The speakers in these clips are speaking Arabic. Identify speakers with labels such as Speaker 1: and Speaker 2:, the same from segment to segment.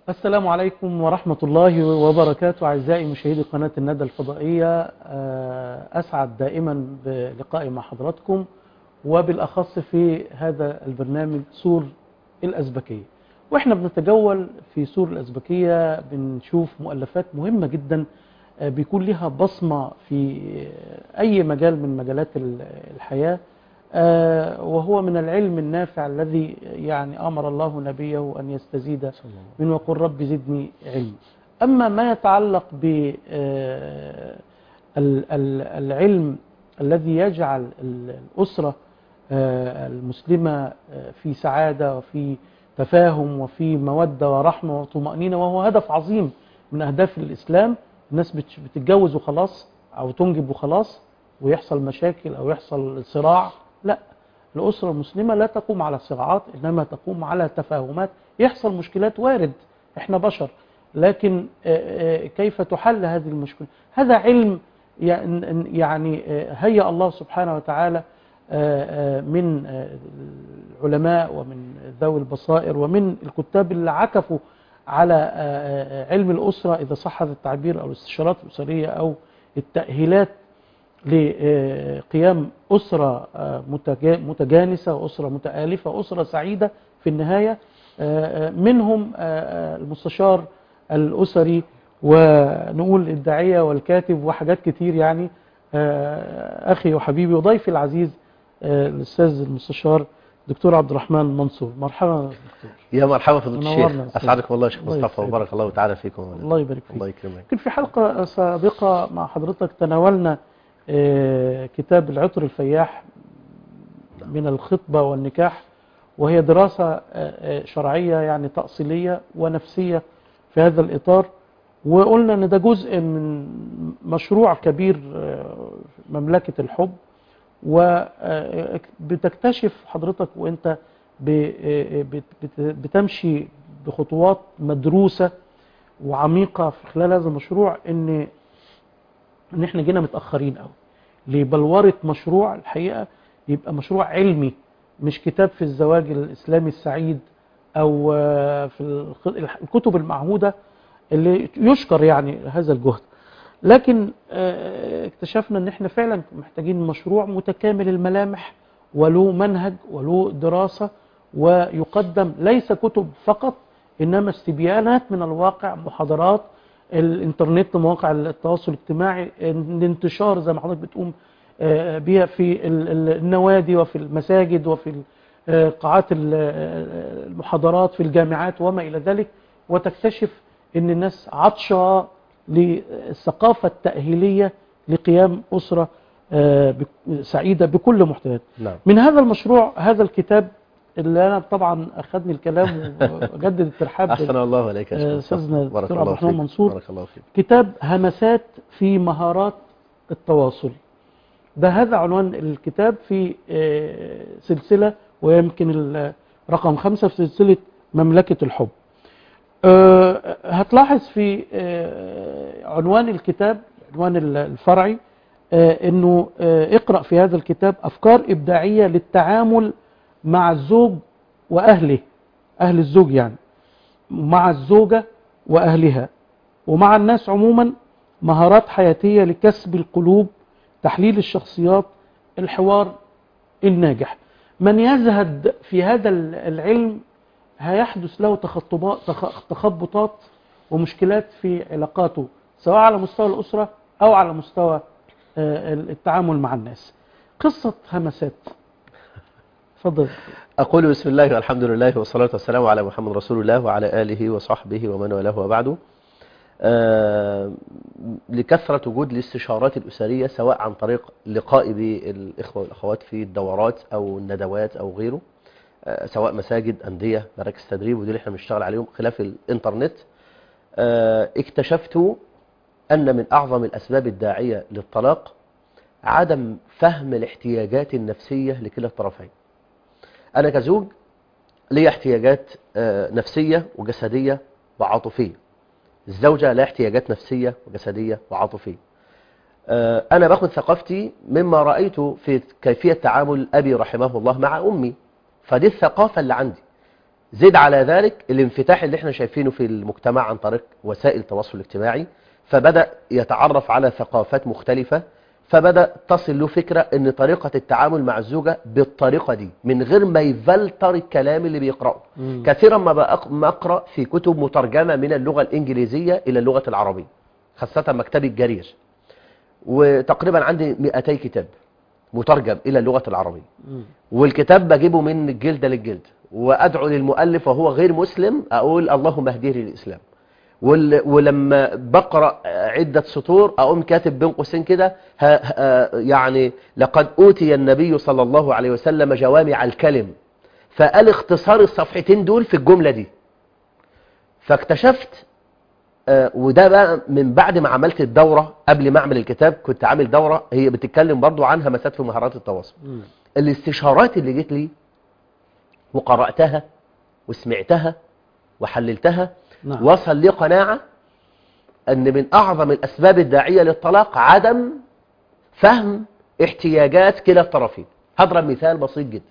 Speaker 1: السلام عليكم ورحمة الله وبركاته. أعزائي مشاهدي قناة الندى الفضائية، أسعد دائما بلقائي مع حضراتكم، وبالأخص في هذا البرنامج سور الأزبكية. وإحنا بنتجول في سور الأزبكية بنشوف مؤلفات مهمة جدا بيكون لها بصمة في أي مجال من مجالات الحياة، وهو من العلم النافع الذي يعني أمر الله نبيه أن يستزيد من وقل رب زدني علم. أما ما يتعلق بالعلم الذي يجعل الأسرة المسلمة في سعادة وفي تفاهم وفي مودة ورحمة وطمأنينة، وهو هدف عظيم من أهداف الإسلام. الناس بتتجوز وخلاص أو تنجب وخلاص ويحصل مشاكل أو يحصل صراع، لا، الأسرة المسلمة لا تقوم على صراعات، إنما تقوم على تفاهمات. يحصل مشكلات، وارد، إحنا بشر، لكن كيف تحل هذه المشكلة؟ هذا علم يعني هيأ الله سبحانه وتعالى من العلماء ومن ذوي البصائر ومن الكتاب اللي عكفوا على علم الأسرة، إذا صح هذا التعبير، أو الاستشارات الأسرية أو التأهيلات لقيام أسرة متجانسة وأسرة متآلفة وأسرة سعيدة في النهاية. منهم المستشار الأسري، ونقول الداعية والكاتب وحاجات كتير، يعني أخي وحبيبي وضيفي العزيز الأستاذ المستشار دكتور عبد الرحمن منصور. مرحبا دكتور.
Speaker 2: يا مرحبا فضيلة الشيخ، أسعدكم الله يا شيخ مصطفى، وبارك الله تعالى فيكم.
Speaker 1: الله يبارك فيك.
Speaker 2: الله يكرمك.
Speaker 1: يمكن في حلقة سابقة مع حضرتك تناولنا كتاب العطر الفياح من الخطبة والنكاح، وهي دراسة شرعية يعني تأصيلية ونفسية في هذا الإطار، وقلنا أن ده جزء من مشروع كبير، مملكة الحب. وبتكتشف حضرتك وانت بتمشي بخطوات مدروسة وعميقة في خلال هذا المشروع ان احنا جينا متأخرين قوي لبلورة مشروع الحقيقة يبقى مشروع علمي، مش كتاب في الزواج الإسلامي السعيد أو في الكتب المعهودة اللي يشكر يعني هذا الجهد. لكن اكتشفنا ان احنا فعلا محتاجين مشروع متكامل الملامح وله منهج وله دراسة، ويقدم ليس كتب فقط انما استبيانات من الواقع، محاضرات، الانترنت، مواقع التواصل الاجتماعي، الانتشار زي ما حضرتك بتقوم بها في النوادي وفي المساجد وفي قاعات المحاضرات في الجامعات وما الى ذلك، وتكتشف ان الناس عطشة للثقافة التأهيلية لقيام أسرة سعيدة بكل محتويات.
Speaker 2: نعم.
Speaker 1: من هذا المشروع هذا الكتاب اللي أنا طبعا أخذني الكلام وجدد الترحاب
Speaker 2: أحسن الله عليك يا
Speaker 1: أستاذنا
Speaker 2: بارك
Speaker 1: دكتور عبد
Speaker 2: الله
Speaker 1: الرحمن
Speaker 2: فيك.
Speaker 1: منصور.
Speaker 2: بارك الله فيك.
Speaker 1: كتاب همسات في مهارات التواصل، ده هذا عنوان الكتاب في سلسلة، ويمكن رقم 5 في سلسلة مملكة الحب. هتلاحظ في عنوان الكتاب، عنوان الفرعي، انه اقرأ في هذا الكتاب افكار ابداعية للتعامل مع الزوج واهله، اهل الزوج يعني، مع الزوجة واهلها ومع الناس عموما، مهارات حياتية لكسب القلوب، تحليل الشخصيات، الحوار الناجح. من يزهد في هذا العلم هيحدث له تخبطات ومشكلات في علاقاته، سواء على مستوى الأسرة أو على مستوى التعامل مع الناس. قصة همسات، تفضل.
Speaker 2: أقول بسم الله والحمد لله والصلاة والسلام على محمد رسول الله وعلى آله وصحبه ومن والاه وبعده. لكثرة وجود الاستشارات الأسرية، سواء عن طريق لقاء بالإخوة والأخوات في الدورات أو الندوات أو غيره، سواء مساجد، أندية، مراكز تدريب، ودي اللي احنا بنشتغل عليهم خلاف الإنترنت. اكتشفت أن من أعظم الأسباب الداعية للطلاق عدم فهم الاحتياجات النفسية لكلا الطرفين. أنا كزوج لي احتياجات نفسية وجسدية وعاطفية، الزوجة لها احتياجات نفسية وجسدية وعاطفية. أنا باخد ثقافتي مما رأيته في كيفية تعامل أبي رحمه الله مع أمي، فدي الثقافة اللي عندي. زد على ذلك الانفتاح اللي احنا شايفينه في المجتمع عن طريق وسائل التواصل الاجتماعي، فبدأ يتعرف على ثقافات مختلفة، فبدأ تصل له فكرة ان طريقة التعامل مع الزوجة بالطريقة دي من غير ما يفلتر الكلام اللي بيقرأه. كثيرا ما أقرأ في كتب مترجمة من اللغة الإنجليزية إلى اللغة العربية، خاصة مكتبة جرير، وتقريبا عندي 200 كتاب مترجم إلى اللغة العربية، والكتاب بجيبه من الجلد للجلد، وأدعو للمؤلف وهو غير مسلم أقول اللهم اهديه للإسلام. ولما بقرأ عدة سطور أقوم كاتب بين قوسين كده يعني لقد أوتي النبي صلى الله عليه وسلم جوامع الكلم، فقال اختصار الصفحتين دول في الجملة دي. فاكتشفت وده بقى من بعد ما عملت الدورة، قبل ما أعمل الكتاب كنت عامل دورة هي بتتكلم برضو عن همسات في مهارات التواصل. الاستشارات اللي جت لي وقرأتها وسمعتها وحللتها، نعم. وصل لي قناعة أن من أعظم الأسباب الداعية للطلاق عدم فهم احتياجات كلا الطرفين. هضرب مثال بسيط جدا.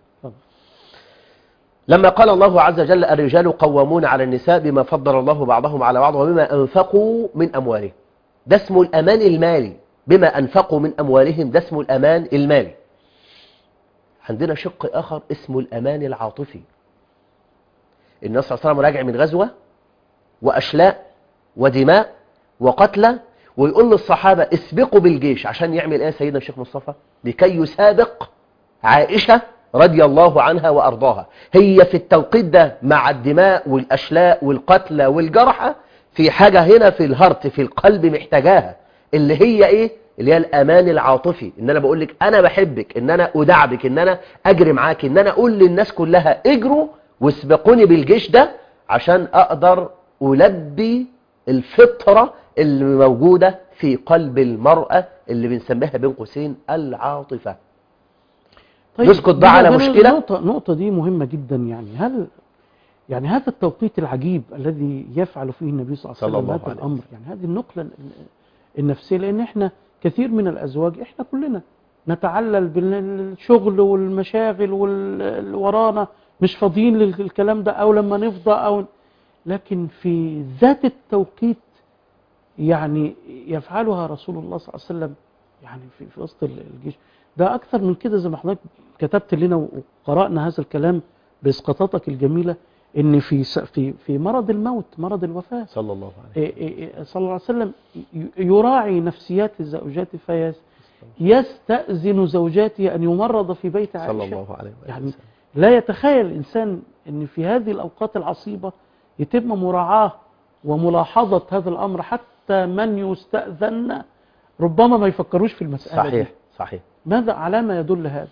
Speaker 2: لما قال الله عز وجل الرجال قوامون على النساء بما فضل الله بعضهم على بعض وبما أنفقوا من أموالهم، ده اسمه الأمان المالي. بما أنفقوا من أموالهم ده اسمه الأمان المالي. عندنا شق آخر اسمه الأمان العاطفي. النبي صلى الله عليه وسلم راجع من غزوة وأشلاء ودماء وقتلى، ويقول للصحابة اسبقوا بالجيش عشان يعمل ايه سيدنا الشيخ مصطفى؟ لكي يسابق عائشة رضي الله عنها وأرضاها. هي في التوقيت ده مع الدماء والأشلاء والقتلى والجرحى في حاجة هنا في الهرت في القلب محتاجاها، اللي هي ايه؟ اللي هي الأمان العاطفي. ان انا بقول لك انا بحبك، ان انا ادعبك، ان انا اجري معاك، ان انا اقول للناس كلها اجروا واسبقوني بالجيش ده عشان اقدر ألبي الفطرة اللي موجودة في قلب المرأة اللي بنسميها بين قوسين العاطفة.
Speaker 1: طيب
Speaker 2: نسكت بقى على مشكلة.
Speaker 1: نقطة دي مهمة جدا. يعني هذا التوقيت العجيب الذي يفعل فيه النبي صلى الله عليه وسلم هذا الأمر، يعني هذه النقلة النفسية، لأن احنا كثير من الأزواج احنا كلنا نتعلل بالشغل والمشاغل ورانا مش فاضيين للكلام ده، أو لما نفضى لكن في ذات التوقيت يعني يفعلها رسول الله صلى الله عليه وسلم، يعني في وسط الجيش ده. أكثر من كده زي ما حضرتك كتبت لنا وقرأنا هذا الكلام بإسقاطاتك الجميلة، إن في مرض الموت، مرض الوفاة، صلى الله عليه وسلم يراعي نفسيات الزوجات فيستأذن زوجاته أن يمرض في بيت عائشة
Speaker 2: صلى الله عليه وسلم.
Speaker 1: يعني لا يتخيل الإنسان أن في هذه الأوقات العصيبة يتم مراعاة وملاحظة هذا الأمر، حتى من يستأذن ربما ما يفكروش في المسألة.
Speaker 2: صحيح
Speaker 1: دي.
Speaker 2: صحيح.
Speaker 1: ماذا على ما يدل هذا؟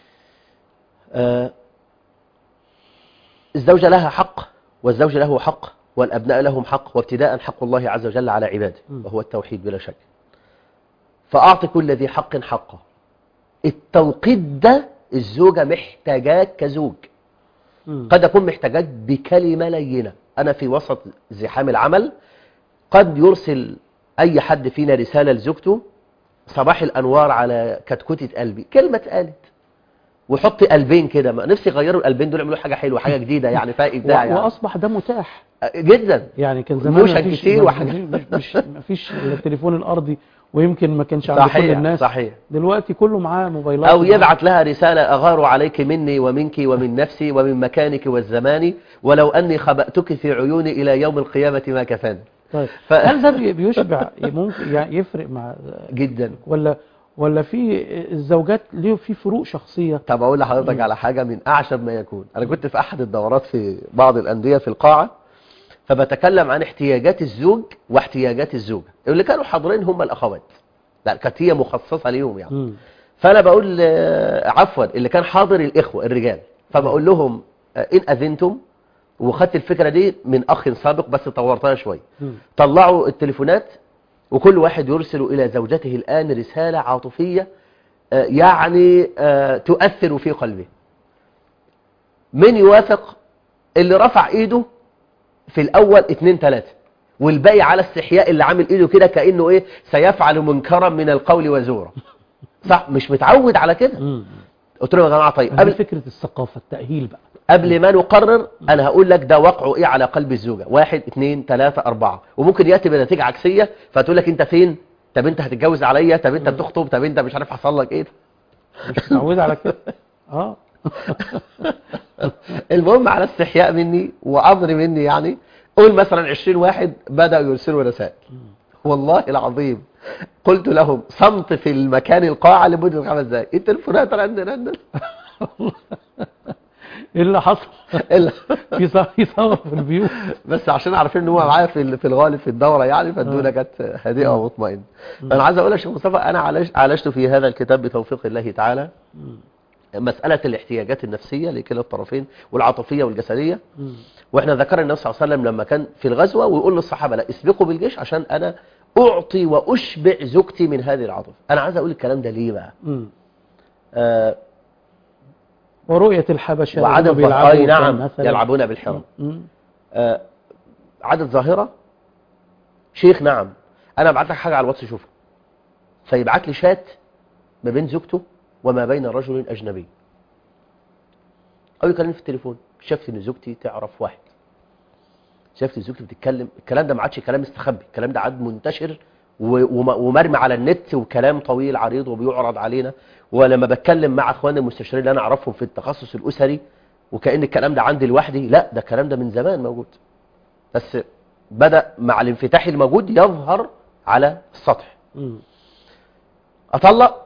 Speaker 2: الزوجة لها حق والزوج له حق والأبناء لهم حق، وابتداء حق الله عز وجل على عباده وهو التوحيد بلا شك. فأعط كل ذي حق حقه. التوقيت ده الزوجة محتاجاك كزوج، قد أكون محتاجاك بكلمة لينة. أنا في وسط زحام العمل قد يرسل أي حد فينا رسالة لزوجته صباح الأنوار على كتكوتة قلبي، كلمة قالت وحط قلبين كده، نفسي يغيروا القلبين دول يعملوا حاجة حلوة، حاجة جديدة يعني فيها إبداع يعني.
Speaker 1: وأصبح ده متاح
Speaker 2: جدا.
Speaker 1: يعني كان زمان
Speaker 2: موشن كتير وحاجات
Speaker 1: ما فيش التليفون الأرضي، ويمكن ما كانش عند كل الناس.
Speaker 2: صحيح.
Speaker 1: دلوقتي كله معاه موبايلات،
Speaker 2: أو يبعت لها رسالة أغار عليك مني ومنك ومن نفسي ومن مكانك والزمان، ولو أني خبأتك في عيوني إلى يوم القيامة ما كفاني.
Speaker 1: طيب هل ده بيشبع ممكن يعني يفرق مع
Speaker 2: جدا
Speaker 1: ولا في الزوجات ليه في فروق شخصية؟
Speaker 2: طب أقول لحضرتك على حاجة من أعشب ما يكون. أنا كنت في أحد الدورات في بعض الأندية في القاعة، فبتكلم عن احتياجات الزوج واحتياجات الزوجة. اللي كانوا حاضرين هم الأخوات، لا كانت هي مخصصة ليهم يعني. فأنا بقول عفوا اللي كان حاضر الإخوة الرجال، فبقول لهم إن أذنتم، وخدت الفكرة دي من أخ سابق بس طورتها شوي، طلعوا التليفونات وكل واحد يرسل إلى زوجته الآن رسالة عاطفية يعني تؤثر في قلبه. من يوافق؟ اللي رفع إيده في الأول 2 3، والباقي على استحياء اللي عامل إيده كده كأنه إيه سيفعل منكرا من القول وزورا. صح، مش متعود على كده. قلت لهم يا جماعه طيب
Speaker 1: قبل فكره الثقافه التاهيل بقى،
Speaker 2: قبل ما نقرر انا هقول لك ده وقعه ايه على قلب الزوجه، 1 2 3 4، وممكن ياتي بنتيجه عكسيه فتقول لك انت فين؟ طب انت هتتجوز عليا؟ طب انت بتخطب؟ طب انت مش عارف حصل لك ايه؟
Speaker 1: مش متعود على كده.
Speaker 2: المهم على استحياء مني وعذر مني يعني، قول مثلا 20 واحد بداوا يرسلوا رسائل. والله العظيم قلت لهم صمت في المكان القاعه لمده 5 دقائق، التليفونات رن
Speaker 1: ايه اللي حصل؟
Speaker 2: إلا
Speaker 1: في ثوره في البيوت.
Speaker 2: بس عشان عارفين ان هو معايا في الغالب في الدوره يعني، فالدنيا كانت هادئه ومطمئنه. فانا عايز اقول لك يا شيخ مصطفى، انا عالجت في هذا الكتاب بتوفيق الله تعالى مساله الاحتياجات النفسيه لكلا الطرفين والعاطفيه والجسديه. واحنا ذكرنا النبي صلى الله عليه وسلم لما كان في الغزوه ويقول للصحابه لا اسبقوا بالجيش عشان انا اعطي واشبع زوجتي من هذه العاطفه. انا عايز اقول الكلام ده ليه بقى؟
Speaker 1: ورؤية الحبشة
Speaker 2: وعدد نعم يلعبون بالحرم. عدد ظاهرة شيخ نعم. انا ابعت لك حاجة على الواتس شوفها، فيبعت لي شات ما بين زوجته وما بين رجل اجنبي، او يكلمني في التليفون، شفت ان زوجتي تعرف واحد، شفت زوجتي بتتكلم. الكلام ده ما عادش كلام مستخبي، الكلام ده عاد منتشر ومرمي على النت، وكلام طويل عريض وبيعرض علينا. ولما بتكلم مع اخواني المستشارين اللي انا اعرفهم في التخصص الاسري، وكأن الكلام ده عندي لوحدي، لا ده الكلام ده من زمان موجود، بس بدأ مع الانفتاح الموجود يظهر على السطح. اطلق،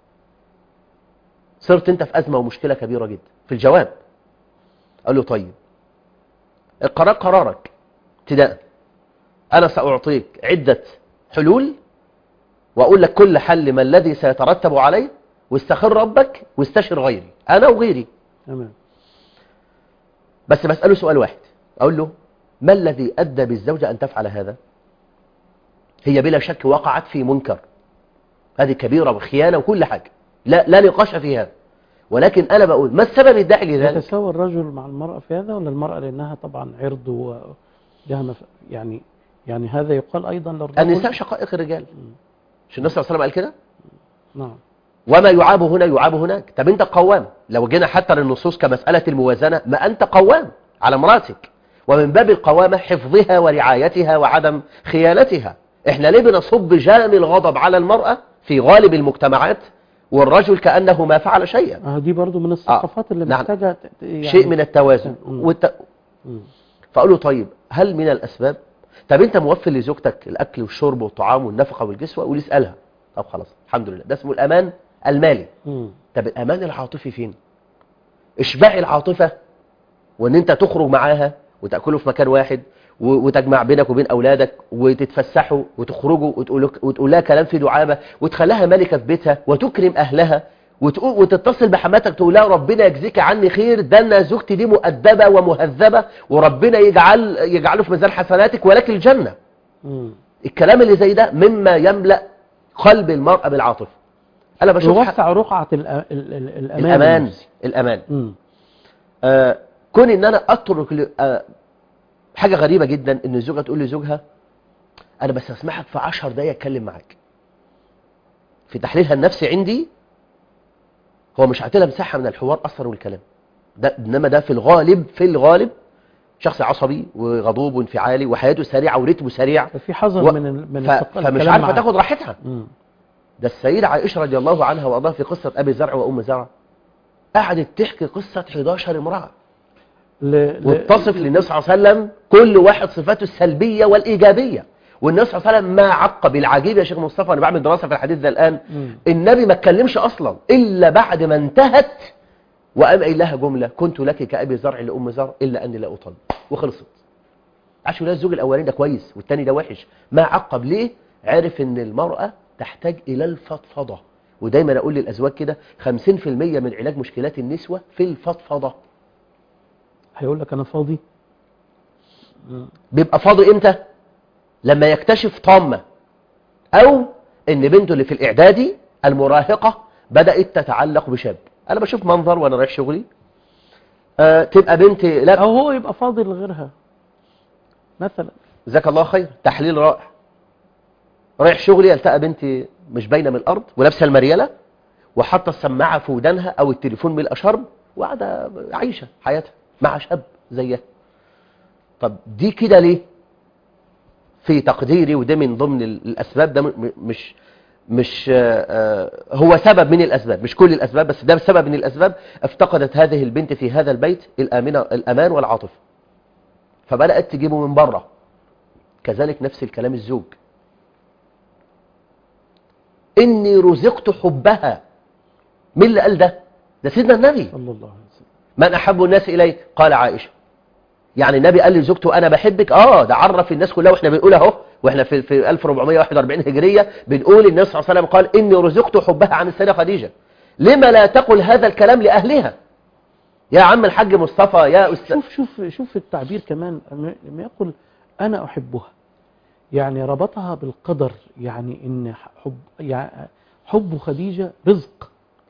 Speaker 2: صرت انت في ازمه ومشكله كبيره جدا في الجواب. قال له طيب القرار قرارك ابتداء، انا ساعطيك عده حلول واقول لك كل حل ما الذي سيترتب عليه، واستخر ربك واستشر غيري انا وغيري.
Speaker 1: تمام.
Speaker 2: بس بسأله سؤال واحد، اقول له ما الذي ادى بالزوجة ان تفعل هذا؟ هي بلا شك وقعت في منكر، هذه كبيرة وخيانة وكل حاجة، لا نقاش في هذا، ولكن انا بقول ما السبب الداعي لذلك؟
Speaker 1: يتساوى الرجل مع المرأة في هذا، ولا المرأة لانها طبعا عرض ولها يعني هذا يقال ايضا للرجل؟
Speaker 2: النساء شقائق الرجال، مش النبي صلى الله عليه وسلم قال كده؟
Speaker 1: نعم.
Speaker 2: وما يعاب هنا يعاب هناك. طب انت قوام، لو جينا حتى للنصوص كمسألة الموازنة، ما انت قوام على مراتك، ومن باب القوامة حفظها ورعايتها وعدم خيانتها. احنا ليه بنصب جام الغضب على المرأة في غالب المجتمعات، والرجل كأنه ما فعل شيئا؟
Speaker 1: دي برضو من الثقافات اللي محتاجة
Speaker 2: يعني شيء من التوازن. فأقول له طيب هل من الأسباب؟ طب انت موفر لزوجتك الأكل والشرب والطعام والنفقة والكسوة؟ وليسألها. طب خلاص الحمد لله، ده اسمه الأمان المالي. طب الأمان العاطفي فين؟ اشباع العاطفة، وان انت تخرج معاها وتأكلوا في مكان واحد وتجمع بينك وبين أولادك وتتفسحوا وتخرجوا وتقول لها كلام في دعابة وتخليها ملكة في بيتها وتكرم أهلها وتتصل بحماتك تقول لها ربنا يجزيك عني خير، ده أنا زوجتي دي مؤدبة ومهذبة وربنا يجعله في ميزان حسناتك ولك الجنة. الكلام اللي زي ده مما يملأ قلب المرأة بالعاطفة. أنا بشوف
Speaker 1: يوسع رقعة
Speaker 2: الأمان. كون ان انا اترك حاجة غريبة جدا ان الزوجة تقول لزوجها انا بس اسمحك في 10 دقايق اتكلم معاك. في تحليلها النفسي عندي هو مش هعطيلها مساحة من الحوار اصلا والكلام ده، انما ده في الغالب شخص عصبي وغضوب وانفعالي وحياته سريعة ورتمه سريع،
Speaker 1: في حذر من
Speaker 2: فمش عارفة تاخد راحتها. ده السيدة عائشة رضي الله عنها وارضاها في قصة ابي زرع وام زرع قعدت تحكي قصة 11 امرأة وتصف للنبي صلى الله عليه وسلم كل واحد صفاته السلبية والإيجابية. والنبي صلى الله عليه وسلم ما عقب. العجيب يا شيخ مصطفى، أنا بعمل دراسة في الحديث ده الآن، النبي ما اتكلمش أصلا إلا بعد ما انتهت وقام قايل لها جملة كنت لك كأبي زرع لأم زرع إلا أني لا أطل، وخلصت. عشان لا الزوج الأولاني ده كويس والتاني ده وحش، ما عقب ليه؟ عرف إن المرأة تحتاج إلى الفضفضة. ودايما أقول للأزواج كده 50% من علاج مشكلات النسوة في الفضفضة.
Speaker 1: هيقول لك أنا فاضي.
Speaker 2: بيبقى فاضي إمتى؟ لما يكتشف طامة، أو إن بنته اللي في الإعدادي المراهقة بدأت تتعلق بشاب. أنا بشوف منظر وأنا رايح شغلي، تبقى بنتي لا،
Speaker 1: أو هو يبقى فاضي لغيرها مثلا.
Speaker 2: جزاك الله خير، تحليل رائع. رايح شغلي التقى بنتي مش باينه من الأرض ولابسه المريالة وحط السماعة في ودانها أو التليفون ملء شرب وقاعدة عايشة حياتها مع شاب زيها. طب دي كده ليه؟ في تقديري وده من ضمن الأسباب، ده مش هو سبب من الأسباب، مش كل الأسباب، بس ده سبب من الأسباب. افتقدت هذه البنت في هذا البيت الأمان والعاطفة، فبدأت تجيبه من بره. كذلك نفس الكلام الزوج. إني رزقت حبها. مين اللي قال ده؟ ده سيدنا النبي
Speaker 1: صلى الله عليه وسلم.
Speaker 2: من أحب الناس إليه؟ قال عائشة. يعني النبي قال لزوجته أنا بحبك. ده عرف الناس كلها، وإحنا بنقول أهو، وإحنا في 1441 هجرية بنقول النبي صلى الله عليه وسلم قال إني رزقت حبها عن السيدة خديجة. لما لا تقل هذا الكلام لأهلها يا عم الحاج مصطفى يا أستاذ؟
Speaker 1: شوف التعبير كمان لما يقول أنا أحبها، يعني ربطها بالقدر، يعني إن حب خديجة رزق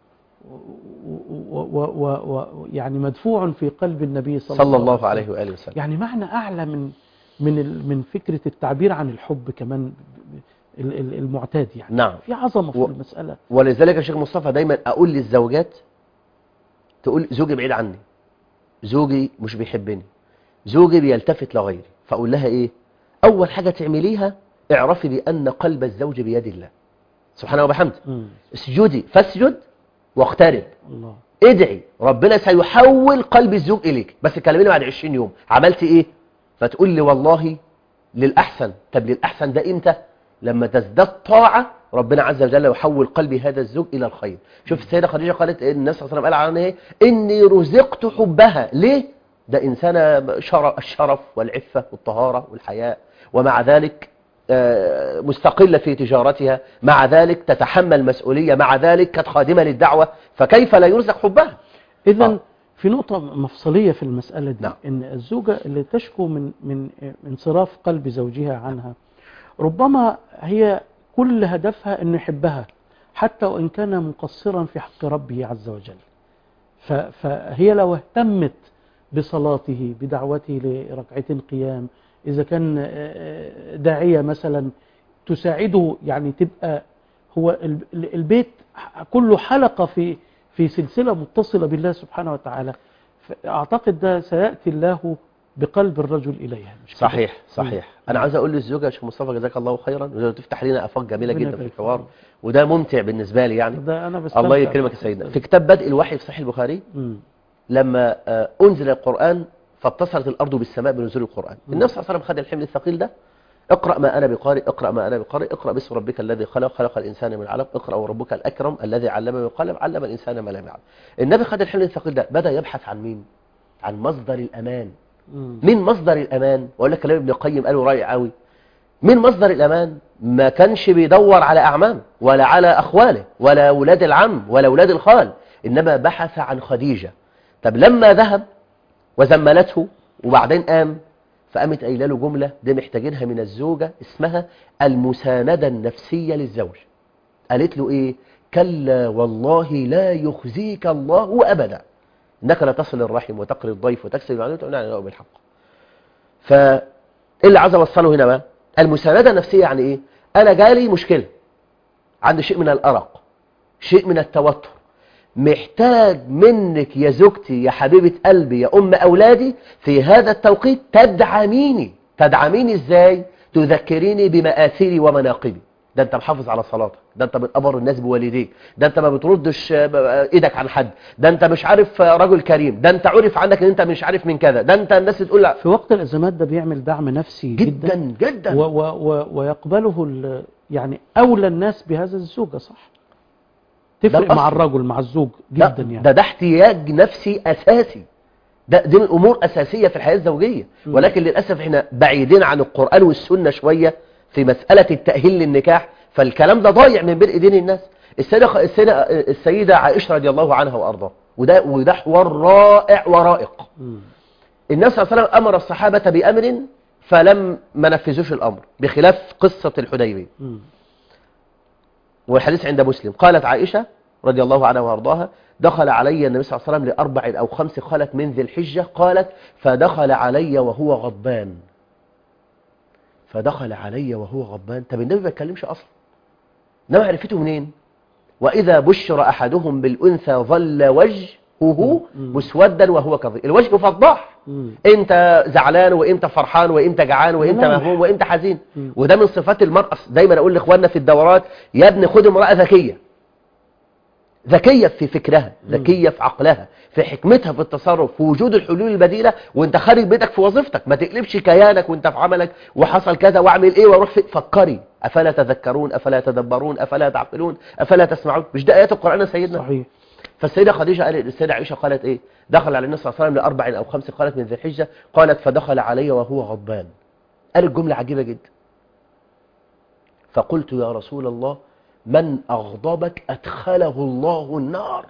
Speaker 1: يعني مدفوع في قلب النبي
Speaker 2: صلى الله عليه وآله وسلم.
Speaker 1: يعني معنى أعلى من فكرة التعبير عن الحب كمان المعتاد، يعني
Speaker 2: نعم.
Speaker 1: في عظمة في المسألة.
Speaker 2: ولذلك يا شيخ مصطفى دايما أقول للزوجات، تقول زوجي بعيد عني، زوجي مش بيحبني، زوجي بيلتفت لغيري، فأقول لها إيه؟ أول حاجة تعمليها اعرفي بأن قلب الزوج بيد الله سبحانه وبحمده. اسجدي فاسجد واقترب.
Speaker 1: الله.
Speaker 2: ادعي ربنا سيحول قلب الزوج إليك، بس كلميني بعد 20 يوم عملتي إيه؟ فتقول لي والله للأحسن. طب للأحسن ده إمتى؟ لما تزداد طاعة ربنا عز وجل يحول قلب هذا الزوج إلى الخير. شوف السيدة خديجة قالت الناس صلى الله عليه وسلم قال عنها إيه؟ إني رزقت حبها. ليه؟ ده إنسانة الشرف والعفة والطهارة والحياء، ومع ذلك مستقلة في تجارتها، مع ذلك تتحمل مسؤولية، مع ذلك كانت خادمة للدعوة، فكيف لا يرزق حبها؟
Speaker 1: إذن في نقطة مفصلية في المسألة دي.
Speaker 2: نعم.
Speaker 1: إن الزوجة اللي تشكو من انصراف قلب زوجها عنها، ربما هي كل هدفها إنه يحبها حتى وإن كان مقصرا في حق ربه عز وجل. فهي لو اهتمت بصلاته، بدعوته لركعتين قيام، إذا كان داعية مثلا تساعده، يعني تبقى هو البيت كله حلقة في سلسلة متصلة بالله سبحانه وتعالى، فأعتقد ده سيأتي الله بقلب الرجل إليها. مش
Speaker 2: صحيح صحيح. أنا عايز أقول للزوجة يا شيخ مصطفى جزاك الله خيرا، وتفتح لنا آفاق جميلة جدا في الحوار، وده ممتع بالنسبة لي يعني.
Speaker 1: ده أنا
Speaker 2: الله يكرمك يا سيدنا. في كتاب بدء الوحي في صحيح البخاري لما أنزل القرآن فاتصلت الأرض بالسماء بنزول القرآن، النبي صلى الله عليه وسلم خد الحمل الثقيل ده، اقرأ ما أنا بقارئ، اقرأ ما أنا بقارئ، اقرأ باسم ربك الذي خلق، خلق الإنسان من علق، اقرأ وربك الأكرم الذي علم بالقلم، علم الإنسان ما لم يعلم. النبي خد الحمل الثقيل ده، بدأ يبحث عن مين؟ عن مصدر الأمان. من مصدر الأمان؟ وأقول لك كلام ابن القيم قاله رائع قوي. من مصدر الأمان؟ ما كانش بيدور على أعمام ولا على أخواله ولا أولاد العم ولا أولاد الخال، إنما بحث عن خديجة. طب لما ذهب وزملته وبعدين قام، فقامت قايله له جملة دي محتاجينها من الزوجة اسمها المساندة النفسية للزوج. قالت له إيه؟ كلا والله لا يخزيك الله أبدا إنك لا تصل الرحم وتقري الضيف وتكسب المعدوم وتعنى بالحق. فاللي عايز أوصله هنا بقى المساندة النفسية يعني إيه؟ أنا جالي مشكلة، عندي شيء من الأرق، شيء من التوتر، محتاج منك يا زوجتي يا حبيبة قلبي يا أم أولادي في هذا التوقيت تدعميني. تدعميني إزاي؟ تذكريني بمآثيري ومناقبي. ده أنت محافظ على صلاتك، ده أنت من أبر الناس بوالديك، ده أنت ما بتردش إيدك عن حد، ده أنت مش عارف رجل كريم، ده أنت عرف عنك إن أنت مش عارف من كذا، ده أنت الناس تقول لا.
Speaker 1: في وقت الأزمات ده بيعمل دعم نفسي
Speaker 2: جدا جدا
Speaker 1: ويقبله يعني أولى الناس بهذا الزوجة. صح، تفرق مع الرجل مع الزوج جدا يعني.
Speaker 2: ده احتياج نفسي أساسي، دي من الأمور أساسية في الحياة الزوجية. ولكن للأسف احنا بعيدين عن القرآن والسنة شوية في مسألة التأهيل للنكاح، فالكلام ده ضايع من بين ايدين الناس. السيدة عائشة رضي الله عنها وأرضاها، وده حوار رائع ورائق. النبي صلى الله عليه وسلم أمر الصحابة بأمر فلم نفذوش الأمر، بخلاف قصة الحديبية. والحديث عند مسلم، قالت عائشة رضي الله عنها وارضاها دخل علي النبي صلى الله عليه وسلم ل4 أو 5 قالت من ذي الحجة، قالت فدخل علي وهو غضبان. فدخل علي وهو غضبان. طب النبي ما يتكلمش أصلا، إنما عرفته منين؟ وإذا بشر أحدهم بالأنثى ظل وجهه مسودا وهو كظيم. الوجه فضاح، انت زعلان وانت فرحان وانت جعان وانت مهموم وانت حزين. وده من صفات المرأة. دايما اقول لاخواننا في الدورات، يا ابني خد امرأة ذكية، ذكية في فكرها، ذكية في عقلها، في حكمتها في التصرف، في وجود الحلول البديلة وانت خارج بيتك في وظيفتك. ما تقلبش كيانك وانت في عملك وحصل كذا واعمل ايه واروح فكري. افلا تذكرون، افلا تدبرون، افلا تعقلون، افلا تسمعون. مش ده ايات القرآن يا سيدنا؟
Speaker 1: صحيح.
Speaker 2: فالسيدة خديجة قالت، السيدة عائشة قالت ايه؟ دخل على النبي صلى الله عليه وسلم ل4 أو 5 قالت من ذي الحجة، قالت فدخل علي وهو غضبان. قالت جملة عجيبة جدا، فقلت يا رسول الله من أغضبك أدخله الله النار.